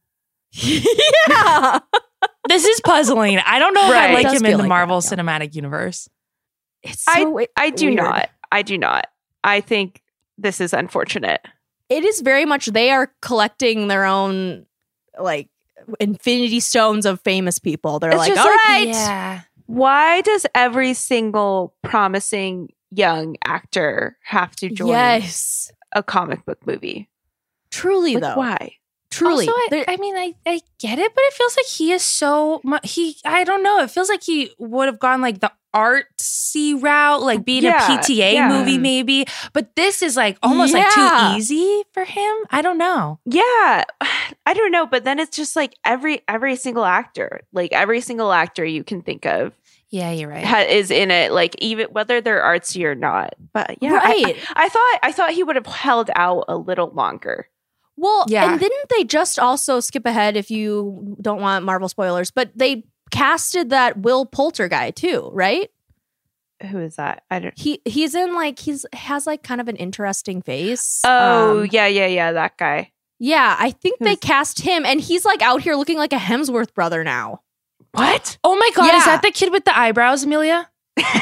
Speaker 3: yeah.
Speaker 1: This is puzzling. I don't know if
Speaker 2: Right.
Speaker 1: I
Speaker 3: It
Speaker 1: like
Speaker 3: does
Speaker 1: him in
Speaker 3: feel
Speaker 1: the
Speaker 3: like
Speaker 1: Marvel
Speaker 3: that, yeah.
Speaker 1: Cinematic Universe.
Speaker 3: It's
Speaker 2: I,
Speaker 3: so
Speaker 2: I do
Speaker 3: weird.
Speaker 2: not. I do not. I think this is unfortunate.
Speaker 3: It is very much they are collecting their own like infinity stones of famous people. They're
Speaker 2: It's
Speaker 3: like,
Speaker 2: just
Speaker 3: all
Speaker 2: like,
Speaker 3: right.
Speaker 1: Yeah.
Speaker 2: Why does every single promising young actor have to join
Speaker 3: Yes.
Speaker 2: a comic book movie?
Speaker 3: Truly
Speaker 2: Like,
Speaker 3: though.
Speaker 2: why?
Speaker 3: Truly.
Speaker 1: Also, I,
Speaker 3: There-
Speaker 1: I mean, I, I get it, but it feels like he is so mu- he. I don't know. It feels like he would have gone like the artsy route, like being
Speaker 2: Yeah,
Speaker 1: a P T A
Speaker 2: yeah.
Speaker 1: movie, maybe. But this is like almost
Speaker 3: Yeah.
Speaker 1: like too easy for him. I don't know.
Speaker 2: Yeah, I don't know, but then it's just like every every single actor, like every single actor you can think of,
Speaker 1: Yeah, you're right.
Speaker 2: ha- is in it. Like even whether they're artsy or not. But yeah, I-
Speaker 3: Right.
Speaker 2: I, I thought I thought he would have held out a little longer.
Speaker 3: Well,
Speaker 1: Yeah.
Speaker 3: and didn't they just also skip ahead if you don't want Marvel spoilers, but they casted that Will Poulter guy too, right?
Speaker 2: Who is that? I don't.
Speaker 3: He he's in like he's has like kind of an interesting face.
Speaker 2: Oh
Speaker 3: Um,
Speaker 2: yeah, yeah, yeah. That guy.
Speaker 3: yeah, I think they
Speaker 2: Who's-
Speaker 3: cast him and he's like out here looking like a Hemsworth brother now.
Speaker 2: What?
Speaker 1: Oh my god,
Speaker 3: Yeah.
Speaker 1: is that the kid with the eyebrows, Amelia?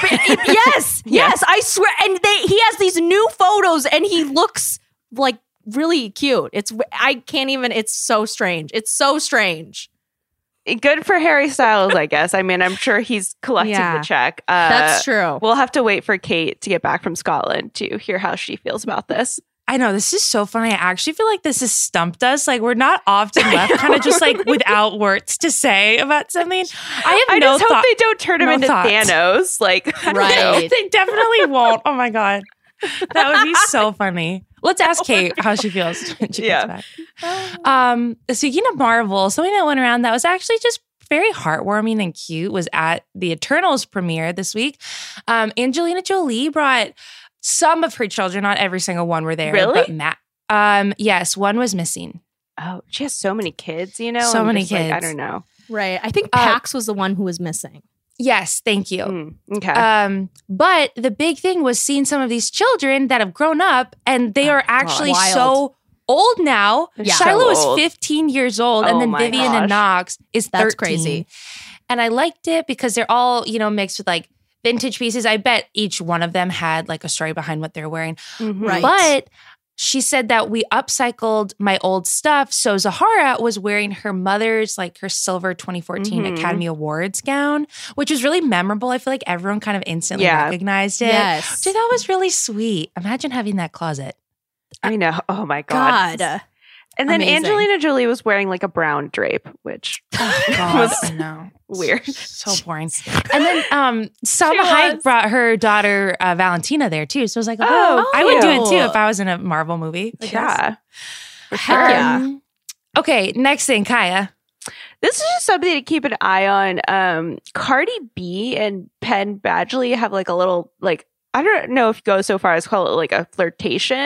Speaker 3: yes, yes, I swear. And they he has these new photos and he looks like really cute. It's I can't even. It's so strange. It's so strange.
Speaker 2: Good for Harry Styles, I guess. I mean, I'm sure he's collecting
Speaker 3: Yeah.
Speaker 2: the check. Uh,
Speaker 3: That's true.
Speaker 2: We'll have to wait for Kate to get back from Scotland to hear how she feels about this.
Speaker 1: I know this is so funny. I actually feel like this has stumped us. Like we're not often left kind of just like without words to say about something. I have
Speaker 2: I
Speaker 1: no
Speaker 2: just hope
Speaker 1: thought.
Speaker 2: they don't turn him
Speaker 1: no
Speaker 2: into
Speaker 1: thoughts.
Speaker 2: Thanos. Like, I don't know.
Speaker 3: Right.
Speaker 1: They definitely won't. Oh my god, that would be so funny. Let's ask Kate how she feels when she
Speaker 2: Yeah.
Speaker 1: gets back. Um, speaking of Marvel, something that went around that was actually just very heartwarming and cute was at the Eternals premiere this week. Um, Angelina Jolie brought some of her children, not every single one were there.
Speaker 2: Really?
Speaker 1: But Matt, um, yes, one was missing.
Speaker 2: Oh, she has so many kids, you know?
Speaker 1: So
Speaker 2: I'm
Speaker 1: many
Speaker 2: just like, I
Speaker 1: kids.
Speaker 2: don't know.
Speaker 3: Right. I think
Speaker 1: Uh,
Speaker 3: Pax was the one who was missing.
Speaker 1: Yes, thank you.
Speaker 2: Mm, okay.
Speaker 1: Um, but the big thing was seeing some of these children that have grown up and they are actually
Speaker 3: wild.
Speaker 1: so old now.
Speaker 3: Yeah.
Speaker 1: Shiloh
Speaker 2: So
Speaker 1: is
Speaker 2: old.
Speaker 1: fifteen years old,
Speaker 2: Oh
Speaker 1: and then
Speaker 2: my
Speaker 1: Vivian
Speaker 2: gosh.
Speaker 1: and Knox is thirteen.
Speaker 3: That's crazy.
Speaker 1: And I liked it because they're all, you know, mixed with like vintage pieces. I bet each one of them had like a story behind what they're wearing.
Speaker 2: Mhm.
Speaker 3: Right.
Speaker 1: But she said that we upcycled my old stuff. So Zahara was wearing her mother's, like her silver twenty fourteen
Speaker 2: Mhm.
Speaker 1: Academy Awards gown, which was really memorable. I feel like everyone kind of instantly
Speaker 2: Yeah.
Speaker 1: recognized it.
Speaker 3: Yes.
Speaker 1: Which I thought was really sweet. Imagine having that closet.
Speaker 2: I know. Oh my God.
Speaker 3: God.
Speaker 2: And then
Speaker 3: Amazing.
Speaker 2: Angelina Jolie was wearing like a brown drape, which
Speaker 1: Oh, God,
Speaker 2: was
Speaker 1: I know.
Speaker 2: weird.
Speaker 1: So boring. And then um, Salma
Speaker 2: She
Speaker 1: Hayek
Speaker 2: was.
Speaker 1: brought her daughter uh, Valentina there too. So I was like, oh,
Speaker 2: Oh,
Speaker 1: I would do it too
Speaker 3: cute.
Speaker 1: if I was in a Marvel movie. I guess.
Speaker 2: Yeah. For
Speaker 3: Heck
Speaker 2: sure.
Speaker 3: yeah.
Speaker 1: Um, okay, next thing, Kaya.
Speaker 2: This is just something to keep an eye on. Um, Cardi B and Penn Badgley have like a little, like, I don't know if you go so far as call it like a flirtation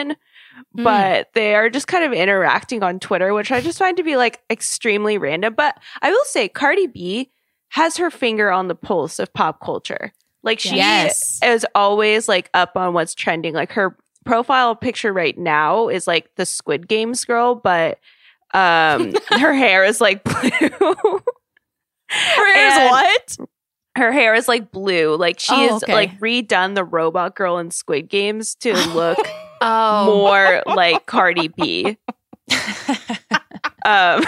Speaker 2: mm. but they are just kind of interacting on Twitter, which I just find to be like extremely random. But I will say Cardi B has her finger on the pulse of pop culture. Like she yes. is always like up on what's trending. Like her profile picture right now is like the Squid Games girl, but um, her hair is like blue.
Speaker 3: Her hair is what?
Speaker 2: Her hair is like blue. Like she
Speaker 3: oh,
Speaker 2: has
Speaker 3: okay.
Speaker 2: like redone the robot girl in Squid Games to look
Speaker 3: oh.
Speaker 2: more like Cardi B. um,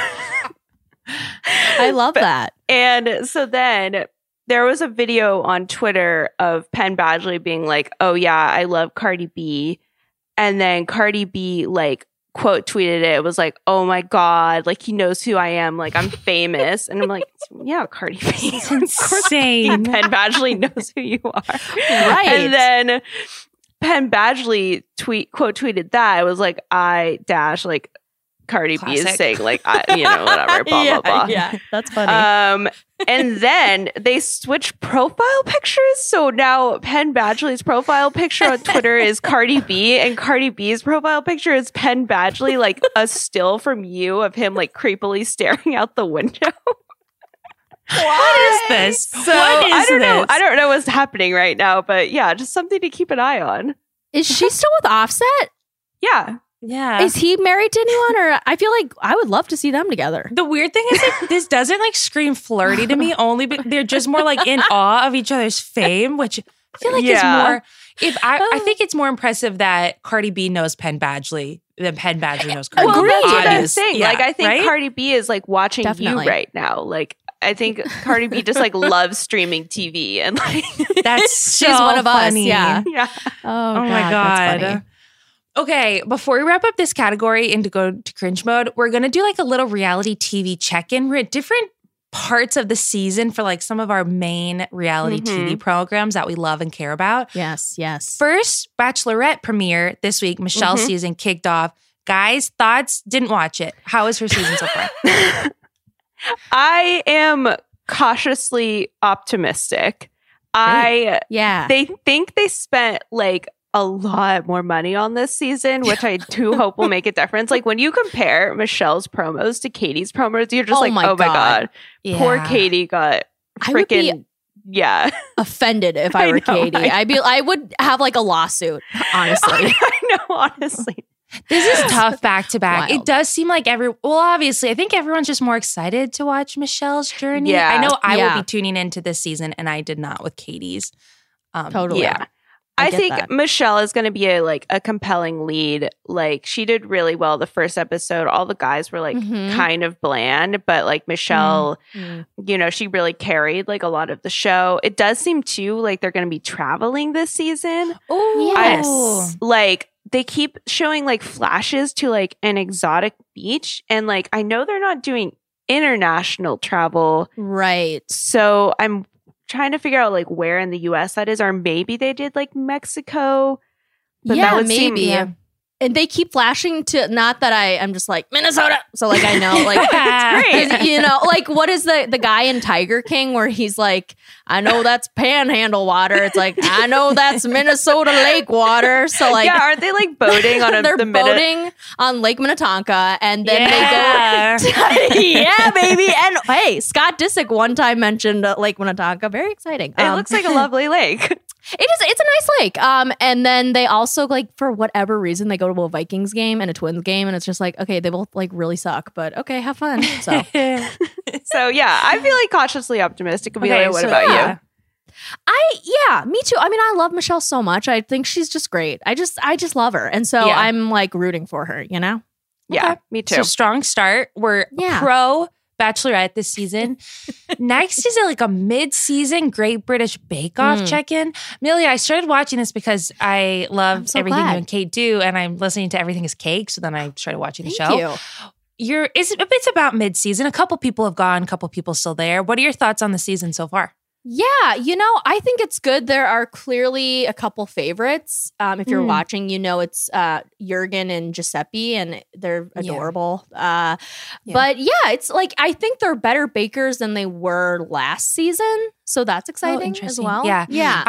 Speaker 3: I love
Speaker 2: but,
Speaker 3: that.
Speaker 2: And so then there was a video on Twitter of Penn Badgley being like, "Oh yeah, I love Cardi B," and then Cardi B like quote tweeted it. It was like, "Oh my god, like he knows who I am. Like I'm famous." And I'm like, "Yeah, Cardi B,
Speaker 1: it's insane.
Speaker 2: Penn Badgley knows who you are."
Speaker 3: Right.
Speaker 2: And then Penn Badgley tweet quote tweeted that. It was like, "I dash like Cardi
Speaker 1: Classic.
Speaker 2: B is saying like I, you know whatever blah
Speaker 3: yeah,
Speaker 2: blah blah."
Speaker 3: Yeah, that's funny.
Speaker 2: Um, and then they switched profile pictures. So now Penn Badgley's profile picture on Twitter is Cardi B, and Cardi B's profile picture is Penn Badgley, like a still from you of him like creepily staring out the window.
Speaker 1: What is this?
Speaker 2: So
Speaker 1: what is
Speaker 2: I don't
Speaker 1: this?
Speaker 2: know. I don't know what's happening right now, but yeah, just something to keep an eye on.
Speaker 3: Is she still with Offset?
Speaker 2: Yeah.
Speaker 1: Yeah.
Speaker 3: Is he married to anyone? Or I feel like I would love to see them together.
Speaker 1: The weird thing is like this doesn't like scream flirty to me, only but they're just more like in awe of each other's fame, which I feel like
Speaker 2: Yeah.
Speaker 1: is more if I, I think it's more impressive that Cardi B knows Penn Badgley than Penn Badgley knows Cardi
Speaker 2: Well,
Speaker 1: B.
Speaker 2: that's what I'm
Speaker 1: Obvious.
Speaker 2: saying.
Speaker 1: Yeah,
Speaker 2: like I think
Speaker 1: right?
Speaker 2: Cardi B is like watching
Speaker 3: Definitely.
Speaker 2: you right now. Like I think Cardi B just like loves streaming T V and like
Speaker 1: That's so
Speaker 3: She's one of us,
Speaker 1: funny.
Speaker 3: yeah.
Speaker 2: yeah.
Speaker 3: Oh,
Speaker 1: Oh my
Speaker 3: That's
Speaker 1: god.
Speaker 3: funny.
Speaker 1: Okay, before we wrap up this category and to go to cringe mode, we're gonna do like a little reality T V check-in. We're at different parts of the season for like some of our main reality
Speaker 2: Mhm.
Speaker 1: T V programs that we love and care about.
Speaker 3: Yes, yes.
Speaker 1: First, Bachelorette premiere this week. Michelle's
Speaker 2: Mhm.
Speaker 1: season kicked off. Guys, thoughts? Didn't watch it. How is her season so far?
Speaker 2: I am cautiously optimistic. I
Speaker 3: yeah.
Speaker 2: they think they spent like a lot more money on this season, which I do hope will make a difference. Like when you compare Michelle's promos to Katie's promos, you're just
Speaker 3: Oh
Speaker 2: like,
Speaker 3: my
Speaker 2: oh my
Speaker 3: God.
Speaker 2: god, poor
Speaker 1: Yeah.
Speaker 2: Katie got
Speaker 3: I would be
Speaker 2: freaking yeah.
Speaker 3: offended if I
Speaker 2: I
Speaker 3: were
Speaker 2: know,
Speaker 3: Katie.
Speaker 2: I-
Speaker 3: I'd be I would have like a lawsuit, honestly.
Speaker 2: I know, honestly.
Speaker 1: This is tough back to back. It
Speaker 3: Wild.
Speaker 1: does seem like every well, obviously, I think everyone's just more excited to watch Michelle's journey.
Speaker 2: Yeah.
Speaker 1: I know I
Speaker 3: Yeah.
Speaker 1: will be tuning into this season, and I did not with Katie's. Um,
Speaker 3: Totally.
Speaker 2: Yeah.
Speaker 3: I
Speaker 2: I,
Speaker 3: get
Speaker 2: think
Speaker 3: that.
Speaker 2: Michelle is going to be a like a compelling lead. Like she did really well the first episode. All the guys were like
Speaker 3: Mhm.
Speaker 2: kind of bland, but like Michelle,
Speaker 3: Mm.
Speaker 2: you know, she really carried like a lot of the show. It does seem too like they're going to be traveling this season.
Speaker 1: Oh,
Speaker 3: Yes.
Speaker 2: Like they keep showing like flashes to like an exotic beach, and like I know they're not doing international travel,
Speaker 3: Right.
Speaker 2: so I'm trying to figure out like where in the U S that is, or maybe they did like Mexico. But
Speaker 3: yeah,
Speaker 2: that would seem-
Speaker 3: maybe.
Speaker 1: yeah.
Speaker 3: And they keep flashing to not that I I'm just like Minnesota. So like I know like
Speaker 1: It's
Speaker 2: great.
Speaker 3: you know, like what is the the guy in Tiger King where he's like, I know that's Panhandle water. It's like I know that's Minnesota lake water. So like
Speaker 2: yeah, aren't they like boating on a,
Speaker 3: they're
Speaker 2: the minute?
Speaker 3: boating on Lake Minnetonka, and then
Speaker 1: Yeah.
Speaker 3: they go, yeah, baby. And hey, Scott Disick one time mentioned uh, Lake Minnetonka. Very exciting.
Speaker 2: It
Speaker 3: Um,
Speaker 2: looks like a lovely lake.
Speaker 3: it is. It's a nice lake. Um, and then they also like for whatever reason they go to a Vikings game and a Twins game, and it's just like okay, they both like really suck, but okay, have fun. So
Speaker 2: So yeah, I feel like cautiously optimistic. Amelia,
Speaker 1: Okay,
Speaker 2: what
Speaker 1: so-
Speaker 2: about
Speaker 1: yeah.
Speaker 2: you?
Speaker 3: I yeah, me too. I mean, I love Michelle so much. I think she's just great. I just I just love her, and so
Speaker 1: Yeah.
Speaker 3: I'm like rooting for her. You know.
Speaker 2: Yeah,
Speaker 1: Okay.
Speaker 2: me too.
Speaker 1: So strong start. We're
Speaker 3: Yeah.
Speaker 1: pro Bachelorette this season. Next is a, like a mid-season Great British Bake Off
Speaker 3: Mm.
Speaker 1: check-in. Amelia, I started watching this because I love
Speaker 3: I'm so
Speaker 1: everything
Speaker 3: glad.
Speaker 1: you and Kate do, and I'm listening to Everything Is Cake. So then I started watching the
Speaker 3: Thank
Speaker 1: show.
Speaker 3: you.
Speaker 1: You're it's it's about mid-season. A couple people have gone, a couple people still there. What are your thoughts on the season so far?
Speaker 3: Yeah, you know, I think it's good. There are clearly a couple favorites. Um, if you're
Speaker 1: Mm.
Speaker 3: watching, you know it's uh, Jurgen and Giuseppe, and they're
Speaker 1: Yeah.
Speaker 3: adorable. Uh,
Speaker 1: Yeah.
Speaker 3: But yeah, it's like I think they're better bakers than they were last season, so that's exciting as
Speaker 1: interesting.
Speaker 3: well.
Speaker 1: Yeah.
Speaker 3: yeah.
Speaker 1: I'm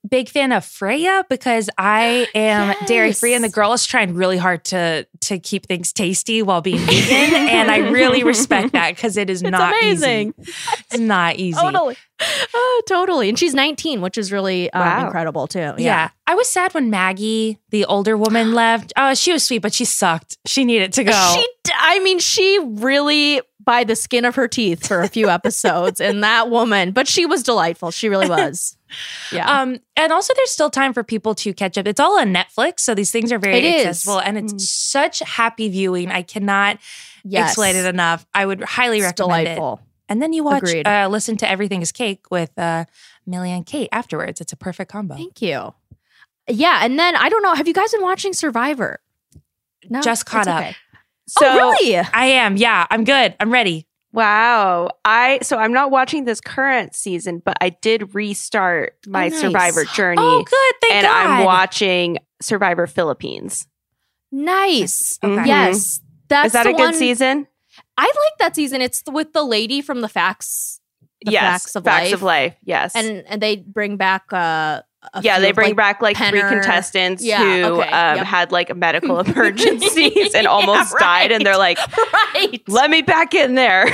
Speaker 1: big fan of Freya because I am
Speaker 3: Yes.
Speaker 1: dairy free, and the girl is trying really hard to to keep things tasty while being vegan, and I really respect that because it is
Speaker 3: It's
Speaker 1: not
Speaker 3: amazing.
Speaker 1: easy. It's not easy.
Speaker 3: Totally. Oh, totally. And she's nineteen, which is really um,
Speaker 2: Wow.
Speaker 3: incredible too. Yeah.
Speaker 1: Yeah. I was sad when Maggie, the older woman, left. Oh, she was sweet, but she sucked. She needed to go.
Speaker 3: She, d- I mean, she really by the skin of her teeth for a few episodes, and that woman, but she was delightful. She really was. Yeah.
Speaker 1: Um, and also there's still time for people to catch up. It's all on Netflix, so these things are very
Speaker 3: It is.
Speaker 1: accessible, and it's
Speaker 2: Mm.
Speaker 1: such happy viewing. I cannot
Speaker 3: yes.
Speaker 1: explain it enough. I would highly
Speaker 3: It's
Speaker 1: recommend it.
Speaker 3: delightful.
Speaker 1: And then you watch,
Speaker 3: Agreed.
Speaker 1: uh, listen to Everything is Cake with uh, Millie and Kate afterwards. It's a perfect combo.
Speaker 3: Thank you. Yeah. And then I don't know. Have you guys been watching Survivor? No.
Speaker 1: Just caught
Speaker 3: It's
Speaker 1: up.
Speaker 3: okay.
Speaker 2: So,
Speaker 3: oh, really?
Speaker 1: I am. Yeah, I'm good. I'm ready.
Speaker 2: wow. I so I'm not watching this current season, but I did restart my
Speaker 3: Oh, nice.
Speaker 2: Survivor journey.
Speaker 1: Oh, good. Thank
Speaker 2: and
Speaker 1: God.
Speaker 2: I'm watching Survivor Philippines.
Speaker 3: Nice.
Speaker 1: Okay.
Speaker 2: Mhm.
Speaker 3: Yes. That's
Speaker 2: Is that
Speaker 3: the
Speaker 2: a good
Speaker 3: one-
Speaker 2: season?
Speaker 3: I like that season. It's with the lady from the facts. The
Speaker 2: yes.
Speaker 3: Facts of
Speaker 2: Facts
Speaker 3: Life.
Speaker 2: of Life. Yes.
Speaker 3: And and they bring back uh a
Speaker 2: yeah,
Speaker 3: few
Speaker 2: they
Speaker 3: of,
Speaker 2: bring
Speaker 3: like,
Speaker 2: back like three
Speaker 3: Penner.
Speaker 2: contestants
Speaker 3: Yeah,
Speaker 2: who
Speaker 3: okay,
Speaker 2: um,
Speaker 3: yep.
Speaker 2: had like medical emergencies and
Speaker 3: Yeah,
Speaker 2: almost died, and they're like,
Speaker 3: right.
Speaker 2: "Let me back in there."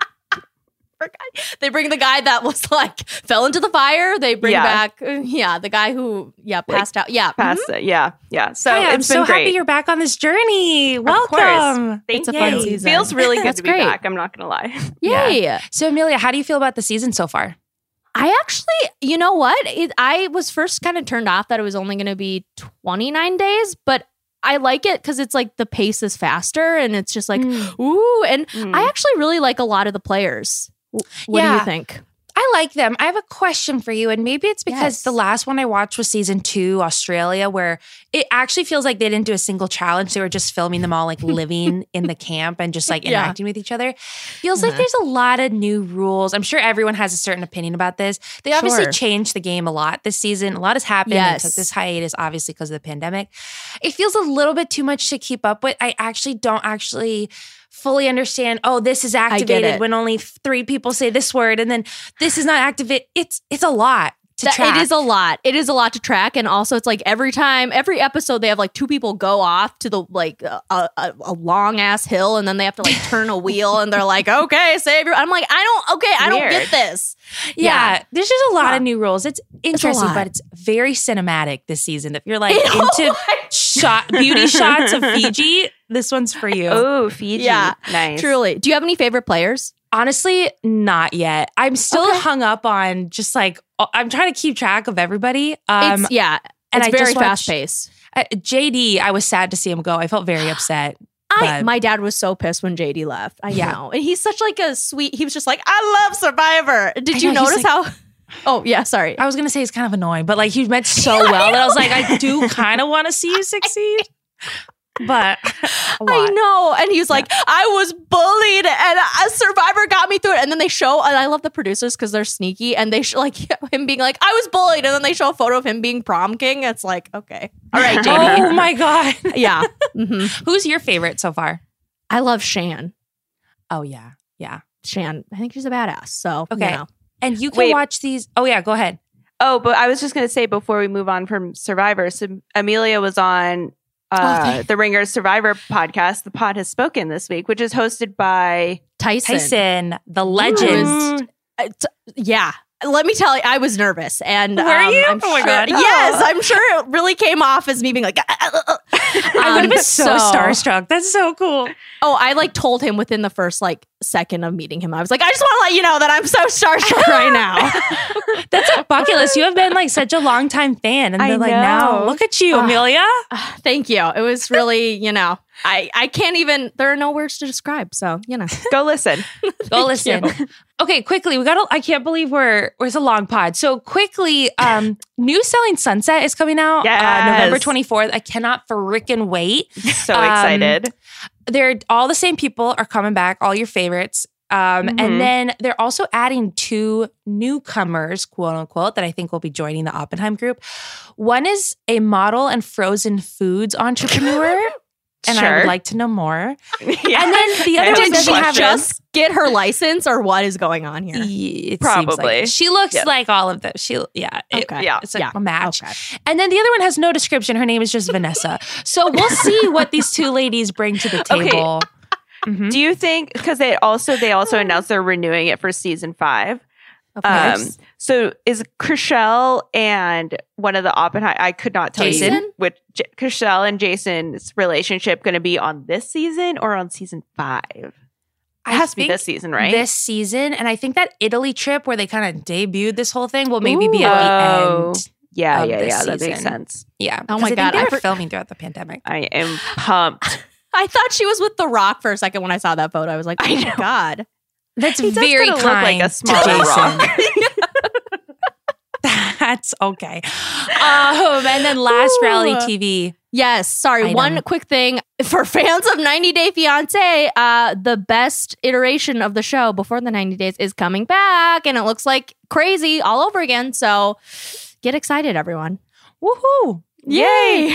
Speaker 3: They bring the guy that was like fell into the fire. They bring
Speaker 2: Yeah.
Speaker 3: back uh, yeah, the guy who yeah passed out. Yeah.
Speaker 2: Past it, yeah, yeah. So
Speaker 1: Hi,
Speaker 2: it's
Speaker 1: I'm
Speaker 2: been
Speaker 1: so
Speaker 2: great.
Speaker 1: happy you're back on this journey.
Speaker 2: Of course.
Speaker 1: Welcome.
Speaker 2: Thank
Speaker 3: It's a
Speaker 2: you.
Speaker 3: fun season.
Speaker 2: Feels really good
Speaker 3: That's
Speaker 2: to be
Speaker 3: great.
Speaker 2: back. I'm not gonna lie.
Speaker 3: Mhm. Yay.
Speaker 1: So, Amelia, how do you feel about the season so far?
Speaker 3: I actually, you know what? It, I was first kind of turned off that it was only going to be twenty-nine days, but I like it because it's like the pace is faster and it's just like, ooh. And
Speaker 2: Mm.
Speaker 3: I actually really like a lot of the players. W- What do
Speaker 1: Yeah.
Speaker 3: you think?
Speaker 1: I like them. I have a question for you, and maybe it's because
Speaker 3: Yes.
Speaker 1: the last one I watched was season two, Australia, where it actually feels like they didn't do a single challenge. They were just filming them all like living in the camp and just like
Speaker 3: Yeah.
Speaker 1: interacting with each other. Feels like
Speaker 3: Uh-huh.
Speaker 1: there's a lot of new rules. I'm sure everyone has a certain opinion about this. They obviously
Speaker 3: Sure.
Speaker 1: changed the game a lot this season. A lot has happened.
Speaker 3: Yes.
Speaker 1: They took this hiatus, obviously, because of the pandemic. It feels a little bit too much to keep up with. I actually don't actually fully understand, oh, this is activated
Speaker 3: it.
Speaker 1: when only three people say this word, and then this is not activated. It's it's a lot to
Speaker 3: That-
Speaker 1: track.
Speaker 3: It is a lot. It is a lot to track, and also it's like every time, every episode, they have like two people go off to the like a, a, a long ass hill, and then they have to like turn a wheel, and they're like, "Okay, save your." I'm like, I don't. Okay, I don't
Speaker 2: Weird.
Speaker 3: get this.
Speaker 1: Yeah, there's just a lot
Speaker 3: Yeah.
Speaker 1: of new rules. It's interesting,
Speaker 3: lot.
Speaker 1: but it's very cinematic this season. If you're like
Speaker 3: It-
Speaker 1: into shot beauty shots of Fiji, this one's for you.
Speaker 2: Oh, Fiji.
Speaker 3: Yeah,
Speaker 2: Nice.
Speaker 3: Truly. Do you have any favorite players?
Speaker 1: Honestly, not yet. I'm still
Speaker 3: Okay.
Speaker 1: hung up on just like I'm trying to keep track of everybody. Um,
Speaker 3: it's yeah,
Speaker 1: and
Speaker 3: it's
Speaker 1: I
Speaker 3: very
Speaker 1: just watched-
Speaker 3: fast paced.
Speaker 1: uh, J D, I was sad to see him go. I felt very upset.
Speaker 3: I
Speaker 1: But-
Speaker 3: my dad was so pissed when J D left. I
Speaker 1: Yeah.
Speaker 3: know, and he's such like a sweet. He was just like, I love Survivor. Did
Speaker 1: I
Speaker 3: you
Speaker 1: know, he's
Speaker 3: notice how? Oh yeah, sorry.
Speaker 1: I was gonna say he's kind of annoying, but like he meant so well that I was like, I do kind of want to see you succeed, but a lot.
Speaker 3: I know. And he was like, I was bullied and a Survivor got me through it. And then they show, and I love the producers because they're sneaky and they show like him being like, I was bullied. And then they show a photo of him being prom king. It's like, okay. All right, J D.
Speaker 1: Oh my god,
Speaker 3: Yeah. hmm
Speaker 1: who's your favorite so far?
Speaker 3: I love Shan.
Speaker 1: Oh yeah, yeah.
Speaker 3: Shan. I think she's a badass. So,
Speaker 1: Okay.
Speaker 3: you know.
Speaker 1: And you can
Speaker 2: Wait.
Speaker 1: watch these. Oh yeah, go ahead.
Speaker 2: Oh, but I was just going to say before we move on from Survivor, so Amelia was on uh,
Speaker 3: thank-
Speaker 2: the Ringer Survivor podcast. The Pod Has Spoken this week, which is hosted by
Speaker 3: Tyson.
Speaker 1: Tyson, the legend.
Speaker 2: Mm,
Speaker 3: Uh, t- yeah. Let me tell you, I was nervous. And
Speaker 1: Were
Speaker 3: um,
Speaker 1: you?
Speaker 3: I'm
Speaker 1: Oh my
Speaker 3: sure-
Speaker 1: God.
Speaker 3: Yes, I'm sure it really came off as me being like,
Speaker 1: I would
Speaker 3: Um,
Speaker 1: have been so, starstruck. That's so cool.
Speaker 3: Oh, I like told him within the first like second of meeting him. I was like, I just want to let you know that I'm so starstruck right now.
Speaker 1: That's a bucket list. You have been like such a long time fan, and
Speaker 2: I
Speaker 1: they're like, now
Speaker 2: know.
Speaker 1: look at you,
Speaker 3: Ah.
Speaker 1: Amelia.
Speaker 3: Thank you. It was really, you know, I I can't even. There are no words to describe. So you know,
Speaker 2: Go listen.
Speaker 1: Go listen. Okay, quickly, we got. to I can't believe we're we're it's a long pod. So quickly, um, new Selling Sunset is coming out uh,
Speaker 2: Yes.
Speaker 1: November twenty-fourth. I cannot frickin' wait.
Speaker 2: So
Speaker 1: Um,
Speaker 2: excited.
Speaker 1: They're all the same people are coming back, all your favorites. Um,
Speaker 2: Mhm.
Speaker 1: And then they're also adding two newcomers, quote unquote, that I think will be joining the Oppenheim group. One is a model and frozen foods entrepreneur. and I
Speaker 2: Sure.
Speaker 1: would like to know more.
Speaker 2: Yeah.
Speaker 1: And then the other
Speaker 2: I
Speaker 1: one
Speaker 2: have
Speaker 3: Did she
Speaker 1: doesn't have
Speaker 3: just get her license, or what is going on here?
Speaker 1: Yeah, it
Speaker 2: Probably.
Speaker 1: seems like she looks
Speaker 2: Yeah.
Speaker 1: like all of those. She, yeah, it-
Speaker 3: Okay.
Speaker 2: Yeah.
Speaker 1: it's like
Speaker 3: Yeah.
Speaker 1: a match.
Speaker 3: Okay.
Speaker 1: And then the other one has no description. Her name is just Vanessa. So we'll see what these two ladies bring to the
Speaker 2: Okay.
Speaker 1: table. Mhm.
Speaker 2: Do you think because they also they also announced they're renewing it for season five?
Speaker 3: Of
Speaker 2: Um,
Speaker 3: course.
Speaker 2: so is Chriselle and one of the Oppenheimer? I could not tell
Speaker 1: Jason?
Speaker 2: you which J- Chriselle and Jason's relationship going to be on this season or on season five. It
Speaker 1: I
Speaker 2: has to be
Speaker 1: think
Speaker 2: this season, right?
Speaker 1: This season, and I think that Italy trip where they kind of debuted this whole thing will maybe be at the
Speaker 2: Oh.
Speaker 1: end.
Speaker 2: yeah,
Speaker 1: of
Speaker 2: yeah,
Speaker 1: this
Speaker 2: yeah. That makes
Speaker 1: season.
Speaker 2: sense.
Speaker 1: Yeah.
Speaker 3: Oh
Speaker 1: 'Cause
Speaker 3: my
Speaker 1: I think
Speaker 3: God,
Speaker 1: they
Speaker 3: I
Speaker 1: were
Speaker 3: for-
Speaker 1: filming throughout the pandemic.
Speaker 2: I am pumped.
Speaker 3: I thought she was with The Rock for a second when I saw that photo. I was like, oh
Speaker 2: I
Speaker 3: my
Speaker 2: know.
Speaker 3: God.
Speaker 1: That's
Speaker 2: He does
Speaker 1: very
Speaker 2: kinda
Speaker 1: kind
Speaker 2: look like a
Speaker 1: to
Speaker 2: smaller
Speaker 1: Jason.
Speaker 2: Rock.
Speaker 1: That's okay. Um, and then last
Speaker 3: Ooh.
Speaker 1: reality T V.
Speaker 3: Yes. Sorry.
Speaker 1: Item.
Speaker 3: One quick thing for fans of ninety Day Fiancé. Uh, the best iteration of the show before the ninety days is coming back, and it looks like crazy all over again. So get excited, everyone.
Speaker 1: Woohoo!
Speaker 3: Yay.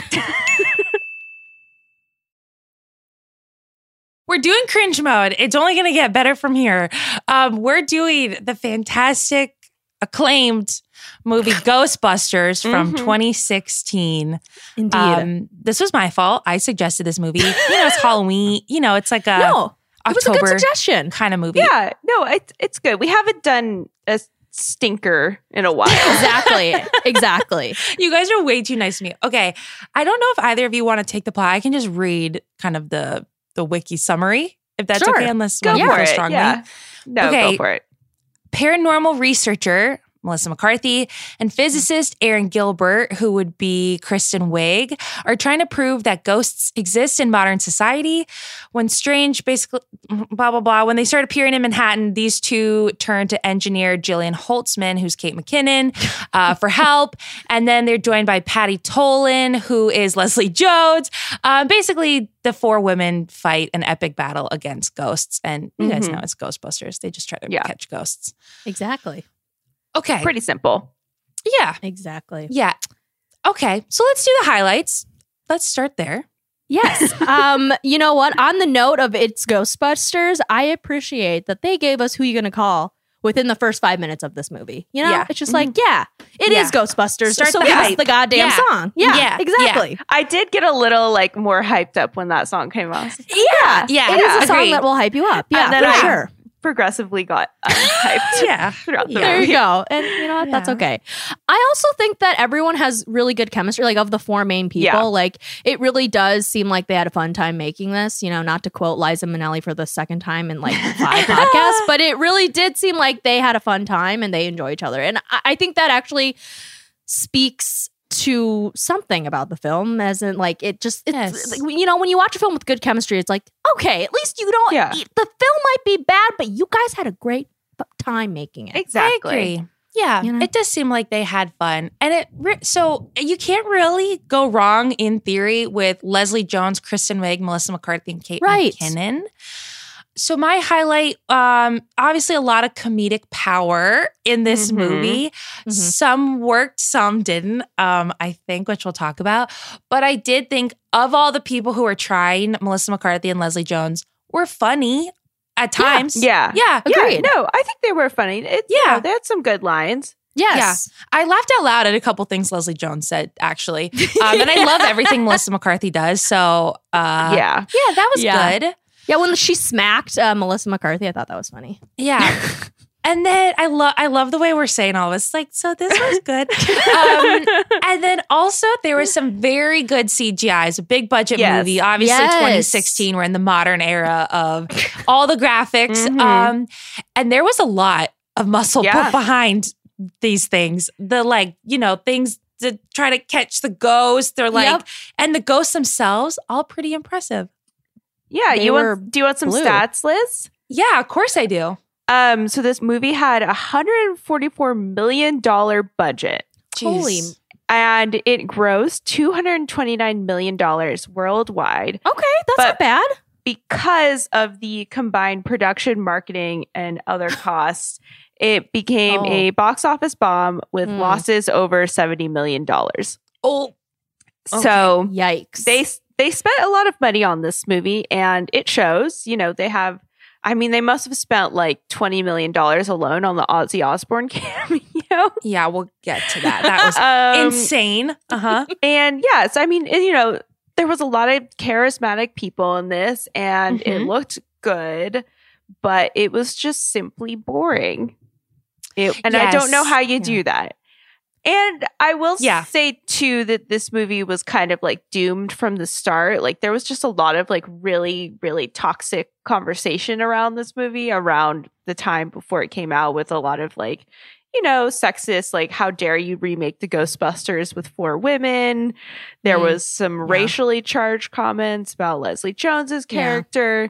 Speaker 1: We're doing cringe mode. It's only going to get better from here. Um, we're doing the fantastic, acclaimed movie Ghostbusters from
Speaker 2: Mhm.
Speaker 1: twenty sixteen.
Speaker 3: Indeed.
Speaker 1: Um, this was my fault. I suggested this movie. You know, it's Halloween. You know, it's like a
Speaker 3: no, it was a good
Speaker 1: October
Speaker 3: suggestion.
Speaker 1: kind of movie.
Speaker 2: Yeah, no, it's it's good. We haven't done a stinker in a while.
Speaker 3: Exactly. Exactly.
Speaker 1: You guys are way too nice to me. Okay, I don't know if either of you want to take the plot. I can just read kind of the the wiki summary, if that's
Speaker 3: Sure.
Speaker 1: okay, unless
Speaker 2: Go
Speaker 1: one of you
Speaker 2: for
Speaker 1: feel
Speaker 2: it.
Speaker 1: strongly.
Speaker 2: Yeah. No,
Speaker 1: Okay.
Speaker 2: go for it.
Speaker 1: Paranormal researcher Melissa McCarthy and physicist Aaron Gilbert, who would be Kristen Wiig, are trying to prove that ghosts exist in modern society. When strange, basically, blah, blah, blah. When they start appearing in Manhattan, these two turn to engineer Jillian Holtzman, who's Kate McKinnon, uh, for help. And then they're joined by Patty Tolan, who is Leslie Jones. Uh, basically, the four women fight an epic battle against ghosts. And you guys
Speaker 2: Mhm.
Speaker 1: know it's Ghostbusters. They just try to
Speaker 2: Yeah.
Speaker 1: catch ghosts.
Speaker 3: Exactly.
Speaker 1: Okay.
Speaker 2: Pretty simple.
Speaker 1: Yeah.
Speaker 3: Exactly.
Speaker 1: Yeah. Okay. So let's do the highlights. Let's start there.
Speaker 3: Yes. Um, you know what? On the note of it's Ghostbusters, I appreciate that they gave us Who You Gonna Call within the first five minutes of this movie. You know,
Speaker 1: Yeah.
Speaker 3: it's just like, yeah, it is
Speaker 1: Yeah.
Speaker 3: Ghostbusters.
Speaker 1: Start
Speaker 3: so
Speaker 1: the
Speaker 3: give us
Speaker 1: hype.
Speaker 3: the goddamn
Speaker 1: Yeah.
Speaker 3: song. Yeah,
Speaker 1: Yeah.
Speaker 3: exactly.
Speaker 2: I did get a little like more hyped up when that song came out.
Speaker 3: Yeah,
Speaker 1: Yeah.
Speaker 3: It is a song
Speaker 1: agreed.
Speaker 3: that will hype you up. Yeah,
Speaker 2: And then
Speaker 3: for
Speaker 2: I-
Speaker 3: sure.
Speaker 2: Progressively got um, hyped.
Speaker 1: Yeah.
Speaker 2: throughout the
Speaker 3: There
Speaker 2: movie.
Speaker 3: you go. And you know what? That's
Speaker 1: Yeah.
Speaker 3: okay. I also think that everyone has really good chemistry. Like of the four main people,
Speaker 2: Yeah.
Speaker 3: like it really does seem like they had a fun time making this. You know, not to quote Liza Minnelli for the second time in like five podcasts, but it really did seem like they had a fun time and they enjoy each other. And I, I think that actually speaks to something about the film, as in like it just it's
Speaker 1: Yes.
Speaker 3: like, you know, when you watch a film with good chemistry, it's like, okay, at least you don't
Speaker 2: Yeah.
Speaker 3: the film might be bad, but you guys had a great f- time making it.
Speaker 2: Exactly.
Speaker 1: I agree. Yeah,
Speaker 3: You know?
Speaker 1: it does seem like they had fun. And it re- so you can't really go wrong in theory with Leslie Jones, Kristen Wiig, Melissa McCarthy, and Kate
Speaker 3: Right.
Speaker 1: McKinnon. So my highlight, um, obviously a lot of comedic power in this
Speaker 2: Mhm.
Speaker 1: movie.
Speaker 3: Mhm.
Speaker 1: Some worked, some didn't, um, I think, which we'll talk about. But I did think of all the people who were trying, Melissa McCarthy and Leslie Jones were funny at
Speaker 3: Yeah.
Speaker 1: times.
Speaker 2: Yeah.
Speaker 1: Yeah.
Speaker 3: Agreed.
Speaker 2: Yeah, no, I think they were funny. It, you
Speaker 1: Yeah.
Speaker 2: know, they had some good lines.
Speaker 3: Yes.
Speaker 1: I laughed out loud at a couple things Leslie Jones said, actually. Um, and I love everything Melissa McCarthy does. So, uh,
Speaker 2: yeah.
Speaker 1: yeah, that was
Speaker 3: Yeah.
Speaker 1: good.
Speaker 3: Yeah, when she smacked uh, Melissa McCarthy, I thought that was funny.
Speaker 1: Yeah. And then I love I love the way we're saying all this. Like, so this was good. um, and then also there was some very good C G I. It's a big budget
Speaker 2: Yes.
Speaker 1: movie. Obviously,
Speaker 3: Yes.
Speaker 1: twenty sixteen. We're in the modern era of all the graphics.
Speaker 2: Mhm.
Speaker 1: Um, and there was a lot of muscle
Speaker 2: Yeah.
Speaker 1: put behind these things. The like, you know, things to try to catch the ghost. They're like,
Speaker 3: Yep.
Speaker 1: and the ghosts themselves, all pretty impressive.
Speaker 2: Yeah.
Speaker 3: They
Speaker 2: You
Speaker 3: were
Speaker 2: want? Do you want some
Speaker 3: blue.
Speaker 2: stats, Liz?
Speaker 1: Yeah, of course I do.
Speaker 2: Um. So this movie had a hundred forty-four million dollar budget,
Speaker 3: Holy.
Speaker 1: Jeez.
Speaker 2: and it grossed two hundred twenty-nine million dollars worldwide.
Speaker 3: Okay, that's
Speaker 2: But-
Speaker 3: not bad.
Speaker 2: Because of the combined production, marketing, and other costs, it became
Speaker 3: Oh.
Speaker 2: a box office bomb with
Speaker 3: Mm.
Speaker 2: losses over seventy million dollars.
Speaker 1: Oh,
Speaker 2: So
Speaker 3: Yikes.
Speaker 2: they they spent a lot of money on this movie, and it shows. You know, they have. I mean, they must have spent like twenty million dollars alone on the Ozzy Osbourne cameo.
Speaker 1: Yeah, we'll get to that. That was
Speaker 2: Um,
Speaker 1: insane. Uh huh.
Speaker 2: And yes, I mean, you know, there was a lot of charismatic people in this, and it
Speaker 1: Mhm.
Speaker 2: looked good, but it was just simply boring. It, and I don't know
Speaker 1: Yes.
Speaker 2: how you
Speaker 1: Yeah.
Speaker 2: do that. And I will
Speaker 1: Yeah.
Speaker 2: say too that this movie was kind of like doomed from the start. Like there was just a lot of like really, really toxic conversation around this movie around the time before it came out, with a lot of like, you know, sexist, like how dare you remake the Ghostbusters with four women. There
Speaker 3: Mm,
Speaker 2: was some
Speaker 3: yeah.
Speaker 2: racially charged comments about Leslie Jones's
Speaker 3: Yeah.
Speaker 2: character.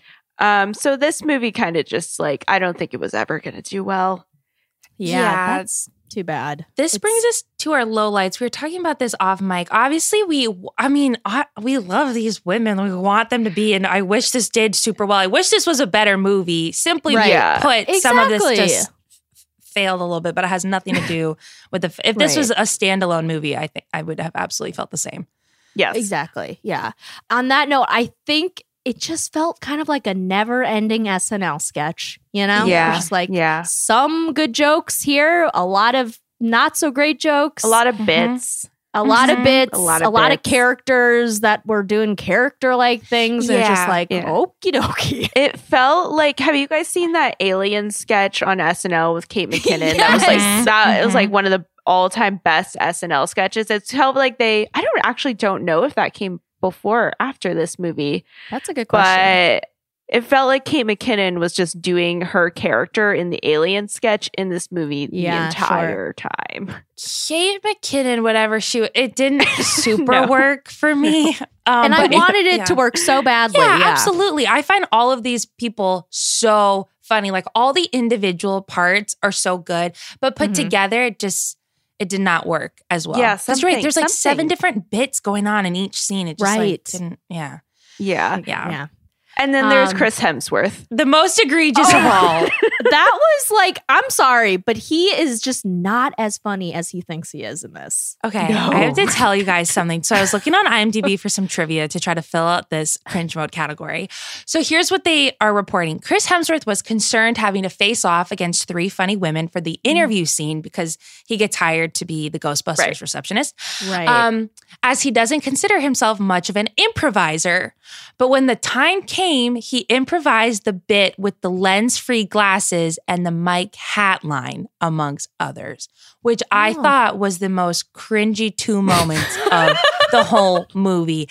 Speaker 2: Um, so this movie kind of just like, I don't think it was ever going to do well.
Speaker 3: Yeah,
Speaker 1: Yeah.
Speaker 3: that's too bad.
Speaker 1: This
Speaker 3: It's-
Speaker 1: brings us to our lowlights. We were talking about this off mic. Obviously, we, I mean, I, we love these women. We want them to be, and I wish this did super well. I wish this was a better movie. Simply
Speaker 3: Right.
Speaker 2: Yeah.
Speaker 1: put, some of this
Speaker 3: Exactly.
Speaker 1: just failed a little bit, but it has nothing to do with the. If this
Speaker 3: Right.
Speaker 1: was a standalone movie, I think I would have absolutely felt the same.
Speaker 2: Yes.
Speaker 3: Exactly. Yeah. On that note, I think it just felt kind of like a never-ending S N L sketch. You know,
Speaker 2: Yeah.
Speaker 3: just like
Speaker 2: Yeah.
Speaker 3: some good jokes here, a lot of not so great jokes,
Speaker 2: A lot of
Speaker 1: Mhm.
Speaker 2: bits.
Speaker 3: a lot of
Speaker 1: Mhm.
Speaker 3: bits,
Speaker 2: A lot of
Speaker 3: of
Speaker 2: bits.
Speaker 3: characters that were doing character-like things. And it's just
Speaker 1: Yeah.
Speaker 3: like,
Speaker 2: Yeah.
Speaker 3: okie dokie.
Speaker 2: It felt like, have you guys seen that Alien sketch on S N L with Kate McKinnon? That was like
Speaker 1: Yes.
Speaker 2: that. It was
Speaker 1: Mhm.
Speaker 2: like one of the all-time best S N L sketches. It's felt like they. I don't actually don't know if that came before or after this movie,
Speaker 3: That's a good question.
Speaker 2: but it felt like Kate McKinnon was just doing her character in the Alien sketch in this movie
Speaker 3: Yeah,
Speaker 2: the entire time.
Speaker 1: Kate McKinnon, whatever she, it didn't super
Speaker 2: No.
Speaker 1: work for me. Um,
Speaker 3: and I
Speaker 1: but-
Speaker 3: wanted it
Speaker 1: yeah.
Speaker 3: to work so badly.
Speaker 1: Yeah,
Speaker 3: Yeah,
Speaker 1: absolutely. I find all of these people so funny. Like all the individual parts are so good, but put
Speaker 3: Mhm.
Speaker 1: together, it just it did not work as well.
Speaker 2: Yeah,
Speaker 1: that's right.
Speaker 2: something-
Speaker 1: There's like seven
Speaker 2: something.
Speaker 1: different bits going on in each scene. It just like
Speaker 3: Right.
Speaker 1: didn't. Yeah,
Speaker 2: Yeah,
Speaker 1: yeah.
Speaker 3: Yeah.
Speaker 2: and then there's
Speaker 3: Um,
Speaker 2: Chris Hemsworth.
Speaker 1: The most egregious of all.
Speaker 3: That was like, I'm sorry, but he is just not as funny as he thinks he is in this.
Speaker 1: Okay,
Speaker 2: No.
Speaker 1: I have to tell you guys something. So I was looking on IMDb for some trivia to try to fill out this cringe mode category. So here's what they are reporting. Chris Hemsworth was concerned having to face off against three funny women for the interview scene because he gets hired to be the Ghostbusters
Speaker 2: Right.
Speaker 1: receptionist.
Speaker 3: Right.
Speaker 1: Um, as he doesn't consider himself much of an improviser. But when the time came, he improvised the bit with the lens-free glasses and the Mike hat line, amongst others, which I
Speaker 3: Oh.
Speaker 1: thought was the most cringy two moments of the whole movie.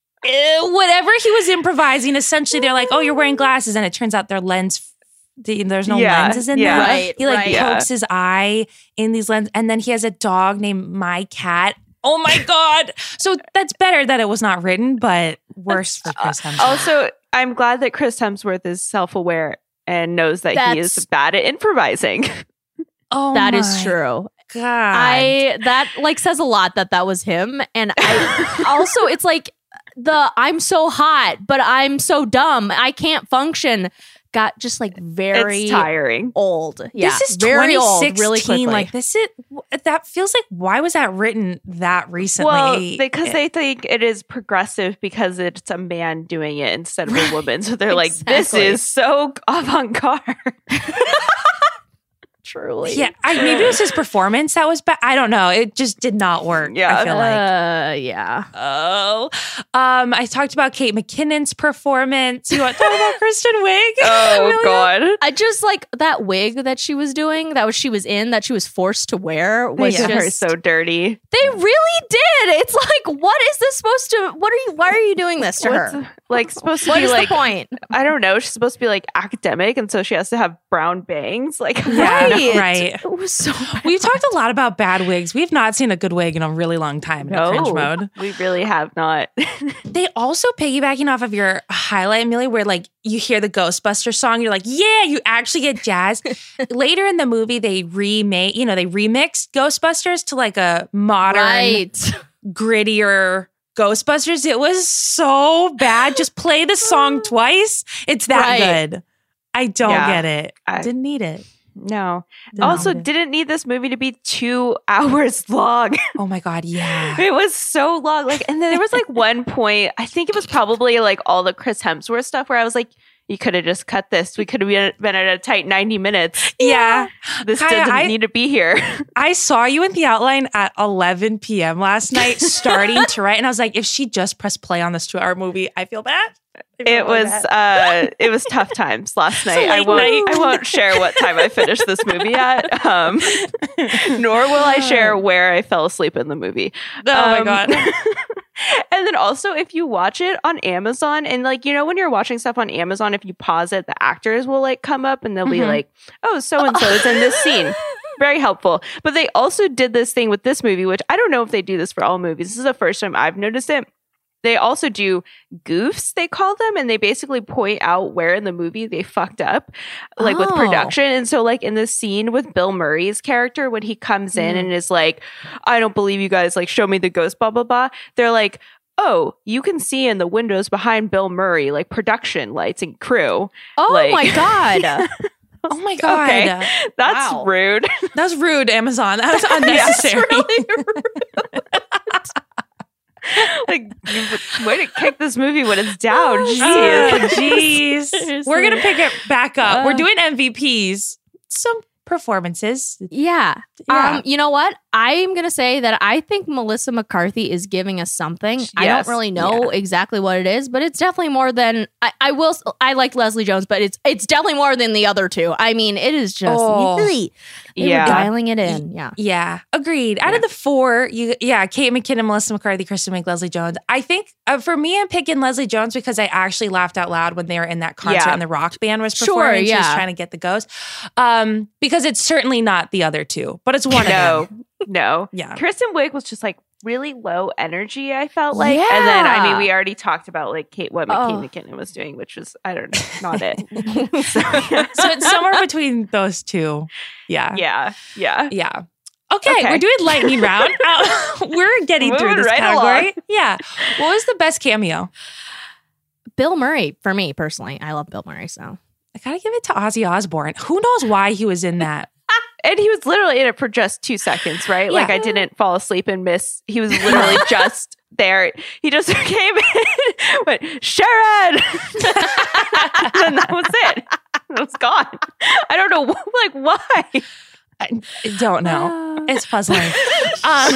Speaker 1: Eh, whatever he was improvising, essentially they're like, oh, you're wearing glasses. And it turns out they're lens there's no
Speaker 2: Yeah,
Speaker 1: lenses in
Speaker 2: yeah.
Speaker 1: there.
Speaker 3: Right,
Speaker 1: He like
Speaker 3: right.
Speaker 1: pokes his eye in these lenses, and then he has a dog named My Cat. Oh my God. So that's better that it was not written, but worse for Chris Hemsworth.
Speaker 2: Also, I'm glad that Chris Hemsworth is self-aware and knows that he
Speaker 3: That's-
Speaker 2: is bad at improvising.
Speaker 1: oh
Speaker 3: that is
Speaker 1: my
Speaker 3: true.
Speaker 1: God.
Speaker 3: I that like says a lot that that was him. And I also, it's like the I'm so hot, but I'm so dumb. I can't function. Got just like very
Speaker 2: It's tiring.
Speaker 3: old. Yeah,
Speaker 1: this is
Speaker 3: very old.
Speaker 1: twenty sixteen.
Speaker 3: Really quickly.
Speaker 1: Like this is that feels like why was that written that recently?
Speaker 2: Well, because
Speaker 1: It-
Speaker 2: they think it is progressive because it's a man doing it instead of a woman. So they're like, this
Speaker 3: Exactly.
Speaker 2: is so avant-garde.
Speaker 3: truly.
Speaker 1: yeah, I, maybe it was his performance that was bad. I don't know. It just did not work.
Speaker 2: Yeah.
Speaker 1: I feel like.
Speaker 3: Uh, yeah.
Speaker 1: Oh, um, I talked about Kate McKinnon's performance. You want to talk about Kristen Wiig?
Speaker 2: Oh,
Speaker 1: Amelia?
Speaker 2: God.
Speaker 3: I just like that wig that she was doing, that was she was in, that she was forced to wear was
Speaker 2: They
Speaker 3: just
Speaker 2: are so dirty.
Speaker 3: they really did. It's like, what is this supposed to? What are you? Why are you doing this to
Speaker 2: What's
Speaker 3: her?
Speaker 2: like supposed to
Speaker 3: What
Speaker 2: be
Speaker 3: is
Speaker 2: like,
Speaker 3: the point?
Speaker 2: I don't know. She's supposed to be like academic, and so she has to have brown bangs. Like,
Speaker 1: Yeah,
Speaker 3: Right.
Speaker 1: right.
Speaker 3: It was so.
Speaker 1: We've talked a lot about bad wigs. We've not seen a good wig in a really long time in
Speaker 2: no,
Speaker 1: cringe mode.
Speaker 2: we really have not.
Speaker 1: They also piggybacking off of your highlight, Amelia, where like you hear the Ghostbusters song, you're like, yeah, you actually get jazz. Later in the movie, they remake, you know, they remixed Ghostbusters to like a modern,
Speaker 3: Right.
Speaker 1: grittier Ghostbusters. It was so bad. Just play the song twice. It's that
Speaker 3: Right.
Speaker 1: good. I don't
Speaker 2: Yeah,
Speaker 1: get it.
Speaker 2: I-
Speaker 1: Didn't need it.
Speaker 2: No.
Speaker 1: Didn't
Speaker 2: Also,
Speaker 1: need it.
Speaker 2: didn't need this movie to be two hours long.
Speaker 1: Oh my God, yeah.
Speaker 2: It was so long. Like, and then there was like one point, I think it was probably like all the Chris Hemsworth stuff where I was like, you could have just cut this. We could have been, been at a tight ninety minutes.
Speaker 1: Yeah.
Speaker 2: This
Speaker 1: Kaya,
Speaker 2: didn't
Speaker 1: I-
Speaker 2: need to be here.
Speaker 1: I saw you in the outline at eleven p.m. last night, starting to write. And I was like, if she just pressed play on this two hour movie, I feel bad. I feel
Speaker 2: It
Speaker 1: really
Speaker 2: was
Speaker 1: bad.
Speaker 2: uh it was tough times last night.
Speaker 1: a
Speaker 2: I
Speaker 1: late
Speaker 2: won't
Speaker 1: night.
Speaker 2: I won't share what time I finished this movie at. Um nor will I share where I fell asleep in the movie.
Speaker 1: Oh my
Speaker 2: Um,
Speaker 1: God.
Speaker 2: And then also if you watch it on Amazon and like you know when you're watching stuff on Amazon, if you pause it, the actors will like come up and they'll be
Speaker 1: Mhm.
Speaker 2: like, oh, so and so is in this scene. Very helpful. But they also did this thing with this movie, which I don't know if they do this for all movies. This is the first time I've noticed it. They also do goofs, they call them, and they basically point out where in the movie they fucked up, like with
Speaker 3: Oh.
Speaker 2: production. And so, like in the scene with Bill Murray's character, when he comes in and is like, I don't believe you guys, like, show me the ghost, blah, blah, blah. They're like, oh, you can see in the windows behind Bill Murray, like production lights and crew.
Speaker 3: Oh
Speaker 2: Like-
Speaker 3: my God.
Speaker 1: Oh my God.
Speaker 2: Okay. That's
Speaker 3: Wow.
Speaker 2: rude.
Speaker 1: That was rude, Amazon. That was unnecessary.
Speaker 2: Like, you- way to kick this movie when it's down.
Speaker 1: Oh,
Speaker 2: Jeez.
Speaker 1: jeez.
Speaker 3: Seriously.
Speaker 1: We're going to pick it back up. We're
Speaker 3: Uh.
Speaker 1: doing M V Ps. Some performances.
Speaker 3: Yeah.
Speaker 1: Yeah.
Speaker 3: Um, you know what? I'm going to say that I think Melissa McCarthy is giving us something. I
Speaker 2: Yes.
Speaker 3: don't really know exactly what it is, but it's definitely more than I, I will. s- I like Leslie Jones, but it's it's definitely more than the other two. I mean, it is just
Speaker 1: Oh.
Speaker 3: really they
Speaker 2: Yeah.
Speaker 3: were dialing it in. Yeah.
Speaker 1: Yeah, agreed. Out of the four, you yeah, Kate McKinnon, Melissa McCarthy, Kristen Wiig, Leslie Jones. I think uh, for me, I'm picking Leslie Jones because I actually laughed out loud when they were in that concert
Speaker 2: Yeah.
Speaker 1: and the rock band was
Speaker 3: Sure,
Speaker 1: performing. She was
Speaker 3: yeah.
Speaker 1: trying to get the ghost. Um, because it's certainly not the other two, but it's one of
Speaker 2: No,
Speaker 1: them.
Speaker 2: no.
Speaker 1: Yeah.
Speaker 2: Kristen Wiig was just like really low energy, I felt like. And then, I mean,
Speaker 3: Yeah.
Speaker 2: we already talked about like Kate, what
Speaker 3: Oh.
Speaker 2: Kate McKinnon was doing, which was, I don't know, not it. so, yeah.
Speaker 1: So it's somewhere between those two. Yeah.
Speaker 2: yeah, yeah.
Speaker 1: Yeah. Okay,
Speaker 2: Okay.
Speaker 1: we're doing lightning round. Uh, we're getting through
Speaker 2: Moving
Speaker 1: this
Speaker 2: right
Speaker 1: category.
Speaker 2: along.
Speaker 1: Yeah. What was the best cameo?
Speaker 3: Bill Murray for me personally. I love Bill Murray. So
Speaker 1: I gotta give it to Ozzy Osbourne. Who knows why he was in that?
Speaker 2: And he was literally in it for just two seconds, right? Like
Speaker 1: Yeah.
Speaker 2: I didn't fall asleep and miss. He was literally just there. He just came in, went, Sharon! And that was it. It was gone. I don't know, like, why?
Speaker 1: I don't know. It's puzzling. Um,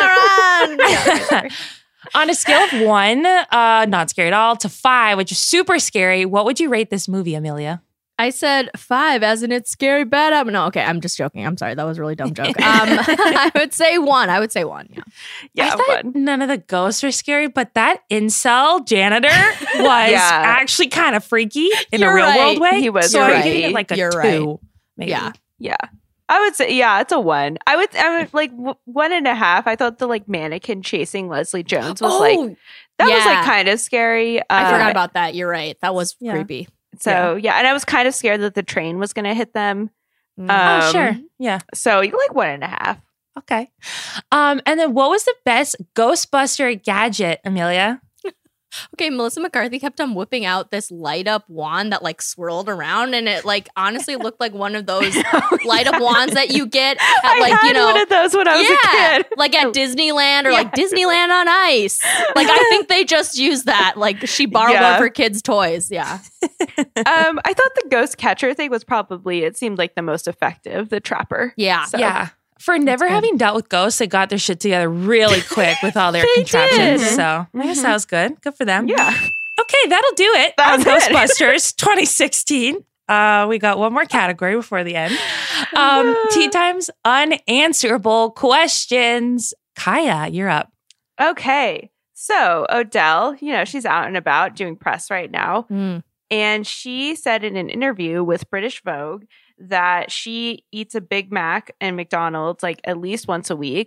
Speaker 1: on a scale of one, uh, not scary at all, to five, which is super scary, what would you rate this movie, Amelia?
Speaker 3: I said five, as in it's scary bad. up. No, okay, I'm just joking. I'm sorry, that was a really dumb joke. Um, I would say one. I would say one. Yeah.
Speaker 2: Yeah,
Speaker 1: I thought
Speaker 2: fun.
Speaker 1: none of the ghosts were scary, but that incel janitor was
Speaker 2: Yeah.
Speaker 1: actually kind of freaky in
Speaker 3: You're
Speaker 1: a real
Speaker 3: right.
Speaker 1: world way.
Speaker 2: He was
Speaker 1: so I'm
Speaker 3: right.
Speaker 1: giving it like a
Speaker 3: You're
Speaker 1: two,
Speaker 3: right.
Speaker 1: maybe.
Speaker 3: Yeah.
Speaker 2: Yeah. I would say, yeah, it's a one. I would, I would like w- one and a half. I thought the like mannequin chasing Leslie Jones was like, that was like
Speaker 3: yeah.
Speaker 2: kind of scary.
Speaker 3: I
Speaker 2: Uh,
Speaker 3: forgot about that. You're right. That was
Speaker 1: Yeah.
Speaker 3: creepy.
Speaker 2: So yeah. And I was kind of scared that the train was going to hit them.
Speaker 3: Mm.
Speaker 1: Oh,
Speaker 2: Um,
Speaker 1: sure. Yeah.
Speaker 2: So like one and a half.
Speaker 1: Okay. Um, and then what was the best Ghostbuster gadget, Amelia?
Speaker 3: Okay, Melissa McCarthy kept on whipping out this light up wand that like swirled around, and it like honestly looked like one of those light up wands that you get at
Speaker 2: I
Speaker 3: like
Speaker 2: had
Speaker 3: you know
Speaker 2: one of those when I was
Speaker 3: yeah,
Speaker 2: a kid.
Speaker 3: like at Disneyland or like Disneyland on Ice. Like I think they just used that. Like she borrowed
Speaker 2: Yeah.
Speaker 3: one for kids' toys. Yeah.
Speaker 2: um, I thought the ghost catcher thing was probably, it seemed like the most effective, the trapper.
Speaker 3: Yeah.
Speaker 2: So,
Speaker 1: Yeah. For never
Speaker 3: good.
Speaker 1: having dealt with ghosts, they got their shit together really quick with all their
Speaker 3: They
Speaker 1: contraptions.
Speaker 3: did.
Speaker 1: So I guess that was good. Good for them.
Speaker 2: Yeah.
Speaker 1: Okay, that'll do it
Speaker 2: That
Speaker 1: on
Speaker 2: was it.
Speaker 1: Ghostbusters twenty sixteen. Uh, we got one more category before the end. Um, Tea Time's unanswerable questions. Kaya, you're up.
Speaker 2: Okay. So Odell, you know, she's out and about doing press right now.
Speaker 3: Mm.
Speaker 2: And she said in an interview with British Vogue that she eats a Big Mac and McDonald's like at least once a week.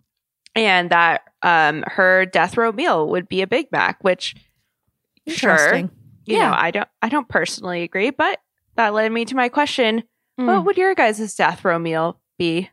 Speaker 2: And that um, her death row meal would be a Big Mac, which sure,
Speaker 3: Interesting.
Speaker 2: you
Speaker 3: Yeah.
Speaker 2: know, I don't I don't personally agree, but that led me to my question.
Speaker 1: Mm.
Speaker 2: What would your guys' death row meal be?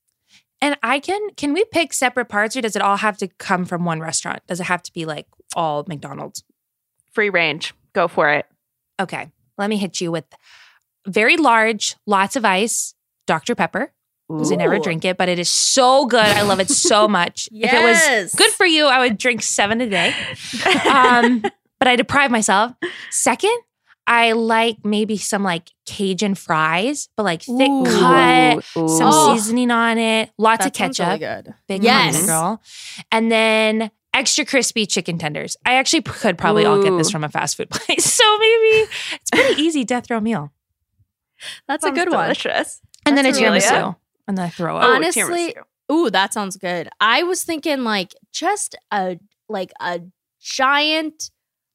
Speaker 1: And I can, can we pick separate parts or does it all have to come from one restaurant? Does it have to be like all McDonald's?
Speaker 2: Free range. Go for it.
Speaker 1: Okay, let me hit you with very large, lots of ice, Doctor Pepper. Because I never
Speaker 3: Ooh.
Speaker 1: drink it, but it is so good. I love it so much. If it was
Speaker 3: Yes.
Speaker 1: good for you, I would drink seven a day. Um, but I deprive myself. Second, I like maybe some like Cajun fries, but like thick
Speaker 3: Ooh.
Speaker 1: cut,
Speaker 2: Ooh.
Speaker 1: some
Speaker 3: Oh.
Speaker 1: season on it, lots
Speaker 3: That
Speaker 1: of
Speaker 3: sounds
Speaker 1: ketchup.
Speaker 3: really good.
Speaker 1: Big
Speaker 3: Yes.
Speaker 1: yes. girl. And then extra crispy chicken tenders. I actually could probably all get this
Speaker 2: Ooh.
Speaker 1: from a fast food place. So maybe it's pretty easy death row meal.
Speaker 3: That's a
Speaker 2: Sounds
Speaker 3: good one.
Speaker 2: delicious.
Speaker 1: And then a
Speaker 2: That's really
Speaker 1: tiramisu.
Speaker 2: good.
Speaker 1: And then I throw
Speaker 2: Oh,
Speaker 1: up.
Speaker 3: Honestly,
Speaker 2: tiramisu.
Speaker 3: Ooh, that sounds good. I was thinking like just a like a giant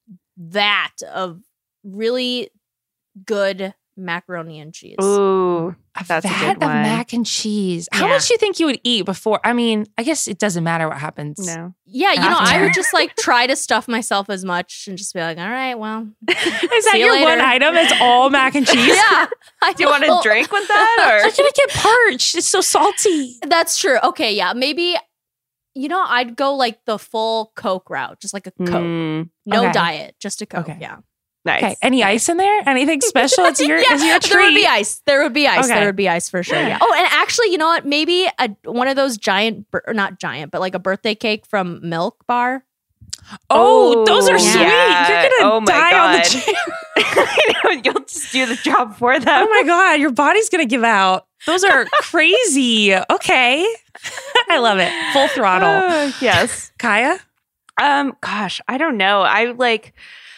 Speaker 3: vat of really good macaroni and cheese.
Speaker 2: Ooh,
Speaker 1: A
Speaker 2: that's a
Speaker 1: vat
Speaker 2: good
Speaker 1: of
Speaker 2: one.
Speaker 1: mac and cheese. How
Speaker 3: Yeah.
Speaker 1: much do you think you would eat before? I mean, I guess it doesn't matter what happens.
Speaker 2: No.
Speaker 3: Yeah, you know, I
Speaker 1: After.
Speaker 3: would just like try to stuff myself as much and just be like, all right, well.
Speaker 1: Is that
Speaker 3: See you
Speaker 1: your
Speaker 3: later.
Speaker 1: one item? It's all mac and cheese?
Speaker 3: Yeah. I
Speaker 2: Do you want a
Speaker 3: well,
Speaker 2: drink with that?
Speaker 1: You're
Speaker 2: Or
Speaker 1: gonna get parched. It's so salty.
Speaker 3: That's true. Okay, yeah. Maybe, you know, I'd go like the full Coke route, just like a Coke.
Speaker 2: Mm,
Speaker 3: No
Speaker 1: Okay.
Speaker 3: diet, just a Coke.
Speaker 1: Okay.
Speaker 3: Yeah.
Speaker 2: nice.
Speaker 1: Okay. Any ice in there? Anything special? It's your,
Speaker 3: yeah,
Speaker 1: it's your
Speaker 3: there would be
Speaker 1: treat.
Speaker 3: ice. There would be ice.
Speaker 1: Okay.
Speaker 3: There would be ice for sure. Yeah. Oh, and actually, you know what? Maybe a one of those giant, bir- or not giant, but like a birthday cake from Milk Bar.
Speaker 1: Oh, those are
Speaker 2: Oh,
Speaker 1: sweet.
Speaker 2: yeah.
Speaker 1: You're gonna
Speaker 2: Oh my
Speaker 1: die on the
Speaker 2: God.
Speaker 1: chair.
Speaker 2: I know, you'll just do the job for them.
Speaker 1: Oh my God, your body's gonna give out. Those are crazy. Okay. I love it. Full throttle.
Speaker 2: Uh, yes.
Speaker 1: Kaya?
Speaker 2: Um. Gosh, I don't know. I like.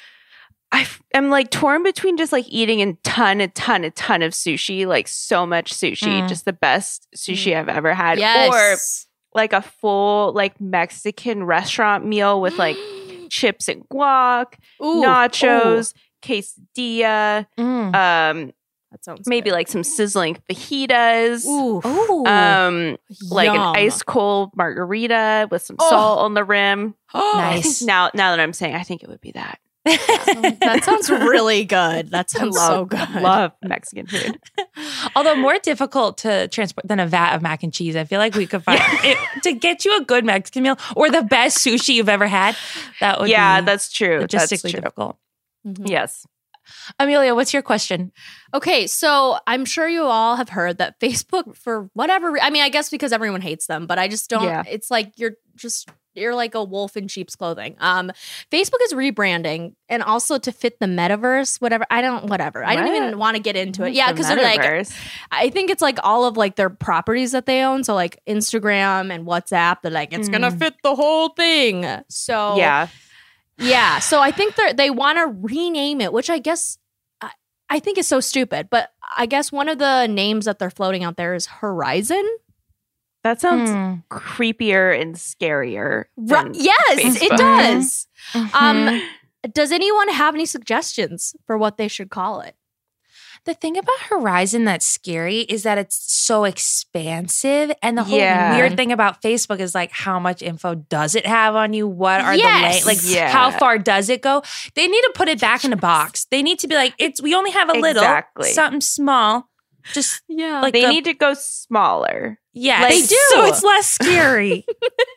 Speaker 2: I f- am like torn between just like eating a ton, a ton, a ton of sushi, like so much sushi,
Speaker 1: Mm.
Speaker 2: just the best sushi I've ever had,
Speaker 3: Yes.
Speaker 2: or like a full like Mexican restaurant meal with like chips and guac,
Speaker 3: Ooh,
Speaker 2: nachos, quesadilla,
Speaker 1: Mm.
Speaker 2: um,
Speaker 3: That sounds
Speaker 2: maybe
Speaker 3: good.
Speaker 2: like some sizzling fajitas.
Speaker 3: Ooh.
Speaker 1: Oh.
Speaker 2: Um, like
Speaker 3: Yum.
Speaker 2: an ice cold margarita with some
Speaker 3: Oh.
Speaker 2: salt on the rim. I think
Speaker 1: Nice.
Speaker 2: now, now that I'm saying, I think it would be that.
Speaker 3: That sounds really good. That
Speaker 2: I
Speaker 3: sounds
Speaker 2: love,
Speaker 3: so good.
Speaker 2: love Mexican food.
Speaker 1: Although more difficult to transport than a vat of mac and cheese. I feel like we could find it, to get you a good Mexican meal or the best sushi you've ever had. That would
Speaker 2: Yeah,
Speaker 1: be
Speaker 2: that's true. That's
Speaker 1: logistically
Speaker 2: true.
Speaker 1: difficult.
Speaker 3: Mhm.
Speaker 2: Yes.
Speaker 1: Amelia, what's your question?
Speaker 3: Okay, so I'm sure you all have heard that Facebook, for whatever, re- I mean, I guess because everyone hates them, but I just don't.
Speaker 2: Yeah.
Speaker 3: It's like you're just you're like a wolf in sheep's clothing. Um, Facebook is rebranding, and also to fit the metaverse, whatever. I don't, whatever. I don't
Speaker 2: What?
Speaker 3: even want to get into it. Yeah,
Speaker 2: The
Speaker 3: because they're like,
Speaker 2: metaverse.
Speaker 3: I think it's like all of like their properties that they own. So like Instagram and WhatsApp, they're like, it's gonna
Speaker 1: Mm.
Speaker 3: fit the whole thing. So
Speaker 2: yeah.
Speaker 3: yeah. So I think they they want to rename it, which I guess I, I think is so stupid. But I guess one of the names that they're floating out there is Horizon.
Speaker 2: That sounds
Speaker 1: Hmm.
Speaker 2: creepier and scarier.
Speaker 3: Right?
Speaker 2: than
Speaker 3: Yes, it
Speaker 2: Facebook.
Speaker 3: does.
Speaker 1: Mhm.
Speaker 3: Um, does anyone have any suggestions for what they should call it?
Speaker 1: The thing about Horizon that's scary is that it's so expansive. And the whole
Speaker 2: Yeah.
Speaker 1: weird thing about Facebook is like, how much info does it have on you? What are
Speaker 3: Yes.
Speaker 1: the, la- like,
Speaker 2: Yeah.
Speaker 1: how far does it go? They need to put it back in a box. They need to be like, it's, we only have a little,
Speaker 2: Exactly.
Speaker 1: something small. Just
Speaker 3: Yeah,
Speaker 1: like
Speaker 2: They
Speaker 1: a-
Speaker 2: need to go smaller.
Speaker 1: yeah,
Speaker 2: Like-
Speaker 1: they
Speaker 2: They
Speaker 1: do.
Speaker 3: do.
Speaker 1: So it's less scary.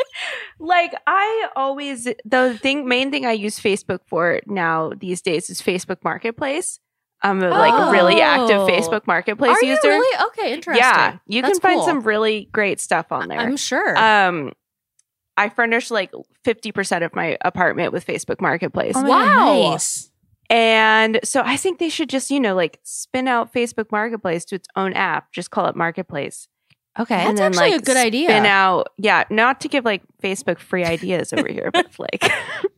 Speaker 2: Like I always, the thing, main thing I use Facebook for now these days is Facebook Marketplace. I'm a like
Speaker 3: Oh.
Speaker 2: really active Facebook Marketplace
Speaker 3: Are
Speaker 2: user.
Speaker 3: you really? Okay, interesting.
Speaker 2: Yeah, you
Speaker 3: That's
Speaker 2: can find
Speaker 3: cool.
Speaker 2: some really great stuff on there.
Speaker 3: I'm sure.
Speaker 2: Um, I furnish like fifty percent of my apartment with Facebook Marketplace.
Speaker 1: Oh my God,
Speaker 3: Wow.
Speaker 1: nice.
Speaker 2: And so I think they should just, you know, like spin out Facebook Marketplace to its own app, just call it Marketplace.
Speaker 1: Okay.
Speaker 3: That's
Speaker 2: and then
Speaker 3: actually
Speaker 2: like
Speaker 3: a good idea.
Speaker 2: Spin out, yeah, not to give like Facebook free ideas over here, but like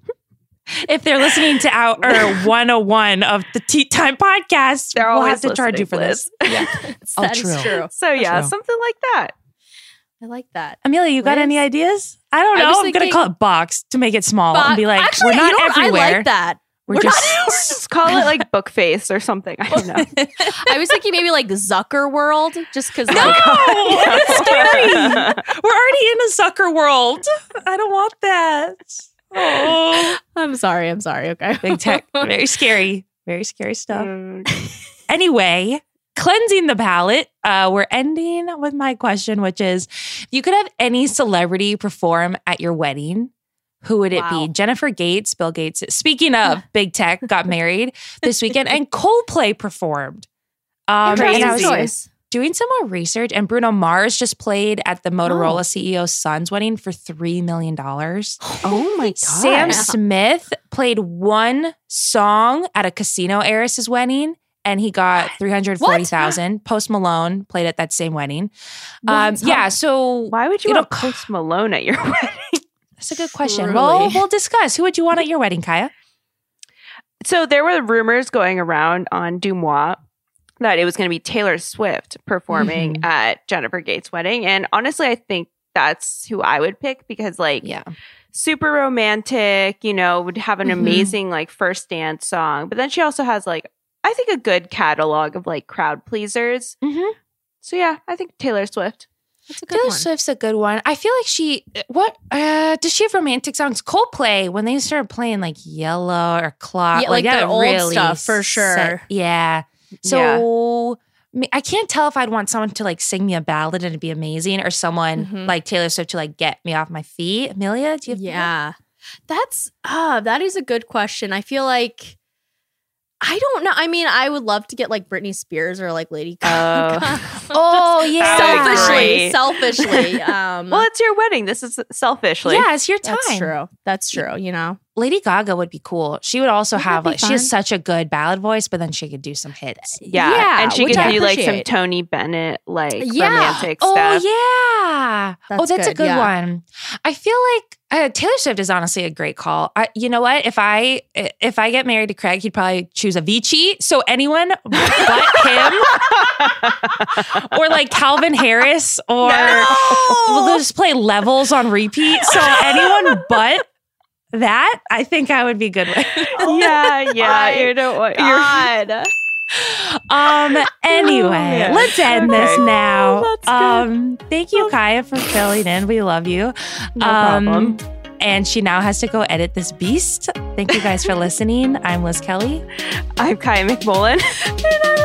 Speaker 1: If they're listening to our one oh one of the Tea Time podcast,
Speaker 2: they're
Speaker 1: we'll
Speaker 2: always
Speaker 1: have to charge you for
Speaker 2: listening,
Speaker 1: this.
Speaker 2: Liz.
Speaker 1: Yeah. Oh,
Speaker 3: That is
Speaker 1: true.
Speaker 3: true.
Speaker 2: So yeah,
Speaker 1: True.
Speaker 2: something like that.
Speaker 3: I like that.
Speaker 1: Amelia, you got
Speaker 3: Liz?
Speaker 1: any ideas? I don't
Speaker 3: I
Speaker 1: know.
Speaker 3: was
Speaker 1: I'm going to
Speaker 3: thinking-
Speaker 1: call it box to make it small and be like,
Speaker 3: Actually,
Speaker 1: we're not
Speaker 3: you know what?
Speaker 1: everywhere.
Speaker 3: I like that.
Speaker 1: We're,
Speaker 3: We're
Speaker 1: just,
Speaker 2: Just call it like Bookface or something. I don't know.
Speaker 3: I was thinking maybe like Zucker World, just because.
Speaker 1: No,
Speaker 3: like,
Speaker 1: that's scary. We're already in a sucker world. I don't want that. Oh,
Speaker 3: I'm sorry. I'm sorry. Okay.
Speaker 1: big tech, very scary, very scary stuff.
Speaker 2: Mm.
Speaker 1: Anyway, cleansing the palate, uh, we're ending with my question, which is, if you could have any celebrity perform at your wedding, who would it
Speaker 3: Wow.
Speaker 1: be? Jennifer Gates, Bill Gates. Speaking of big tech, got married this weekend, and Coldplay performed. Um, and I
Speaker 3: Interesting
Speaker 1: was-
Speaker 2: Crazy.
Speaker 3: choice.
Speaker 1: doing some more research, and Bruno Mars just played at the Motorola oh. C E O's son's wedding for three million dollars.
Speaker 2: Oh my God.
Speaker 1: Sam Smith played one song at a Casino Heiress's wedding, and he got three hundred forty thousand dollars. Post Malone played at that same wedding. Um, yeah, so
Speaker 2: why would you,
Speaker 1: you
Speaker 2: want
Speaker 1: know,
Speaker 2: Post Malone at your wedding?
Speaker 1: That's a good question. Truly. Well, we'll discuss. Who would you want at your wedding, Kaya?
Speaker 2: So there were rumors going around on Dumois that it was going to be Taylor Swift performing mm-hmm. at Jennifer Gates' wedding. And honestly, I think that's who I would pick because, like,
Speaker 1: yeah.
Speaker 2: super romantic, you know, would have an mm-hmm. amazing, like, first dance song. But then she also has, like, I think a good catalog of, like, crowd pleasers.
Speaker 1: Mm-hmm.
Speaker 2: So, yeah, I think Taylor Swift.
Speaker 1: That's a good Taylor one. Swift's a good one. I feel like she, what, uh, does she have romantic songs? Coldplay, when they started playing like Yellow or Clock,
Speaker 3: yeah, like, like
Speaker 1: that
Speaker 3: their old
Speaker 1: really
Speaker 3: stuff for sure.
Speaker 1: Set, yeah. So yeah. I can't tell if I'd want someone to like sing me a ballad and it'd be amazing or someone mm-hmm. like Taylor Swift to like get me off my feet. Amelia, do you have
Speaker 3: Yeah. That's, uh, that is a good question. I feel like, I don't know. I mean, I would love to get like Britney Spears or like Lady Gaga.
Speaker 1: Uh, oh yeah,
Speaker 3: selfishly, selfishly. Um,
Speaker 2: well, it's your wedding. This is selfishly.
Speaker 1: Yeah, it's your time.
Speaker 3: That's true. That's true. You know,
Speaker 1: Lady Gaga would be cool. She would also
Speaker 3: Wouldn't
Speaker 1: have
Speaker 3: that be
Speaker 1: like
Speaker 3: fun?
Speaker 1: she has such a good ballad voice, but then she could do some hits.
Speaker 2: Yeah,
Speaker 3: Yeah,
Speaker 2: and she
Speaker 3: which
Speaker 2: could
Speaker 3: I
Speaker 2: do like some
Speaker 3: appreciate.
Speaker 2: Tony Bennett like
Speaker 3: Yeah.
Speaker 2: romantic
Speaker 1: Oh
Speaker 2: stuff.
Speaker 1: yeah.
Speaker 3: That's
Speaker 1: oh, that's
Speaker 3: good,
Speaker 1: a good
Speaker 3: yeah.
Speaker 1: one. I feel like uh, Taylor Swift is honestly a great call. I, you know what? If I if I get married to Craig, he'd probably choose Avicii. So anyone but him, or like Calvin Harris, or
Speaker 2: No!
Speaker 1: we'll just play Levels on repeat. So anyone but that, I think I would be good with.
Speaker 2: yeah, yeah.
Speaker 3: My
Speaker 2: you know what?
Speaker 3: God.
Speaker 1: Um. Anyway,
Speaker 2: yeah.
Speaker 1: let's end
Speaker 2: Okay.
Speaker 1: this now.
Speaker 2: That's good.
Speaker 1: Um. Thank you, Kaya, for filling in. We love you.
Speaker 2: No
Speaker 1: um,
Speaker 2: problem.
Speaker 1: And she now has to go edit this beast. Thank you guys for listening. I'm Liz Kelly.
Speaker 2: I'm Kaya McMullen.
Speaker 3: And I'm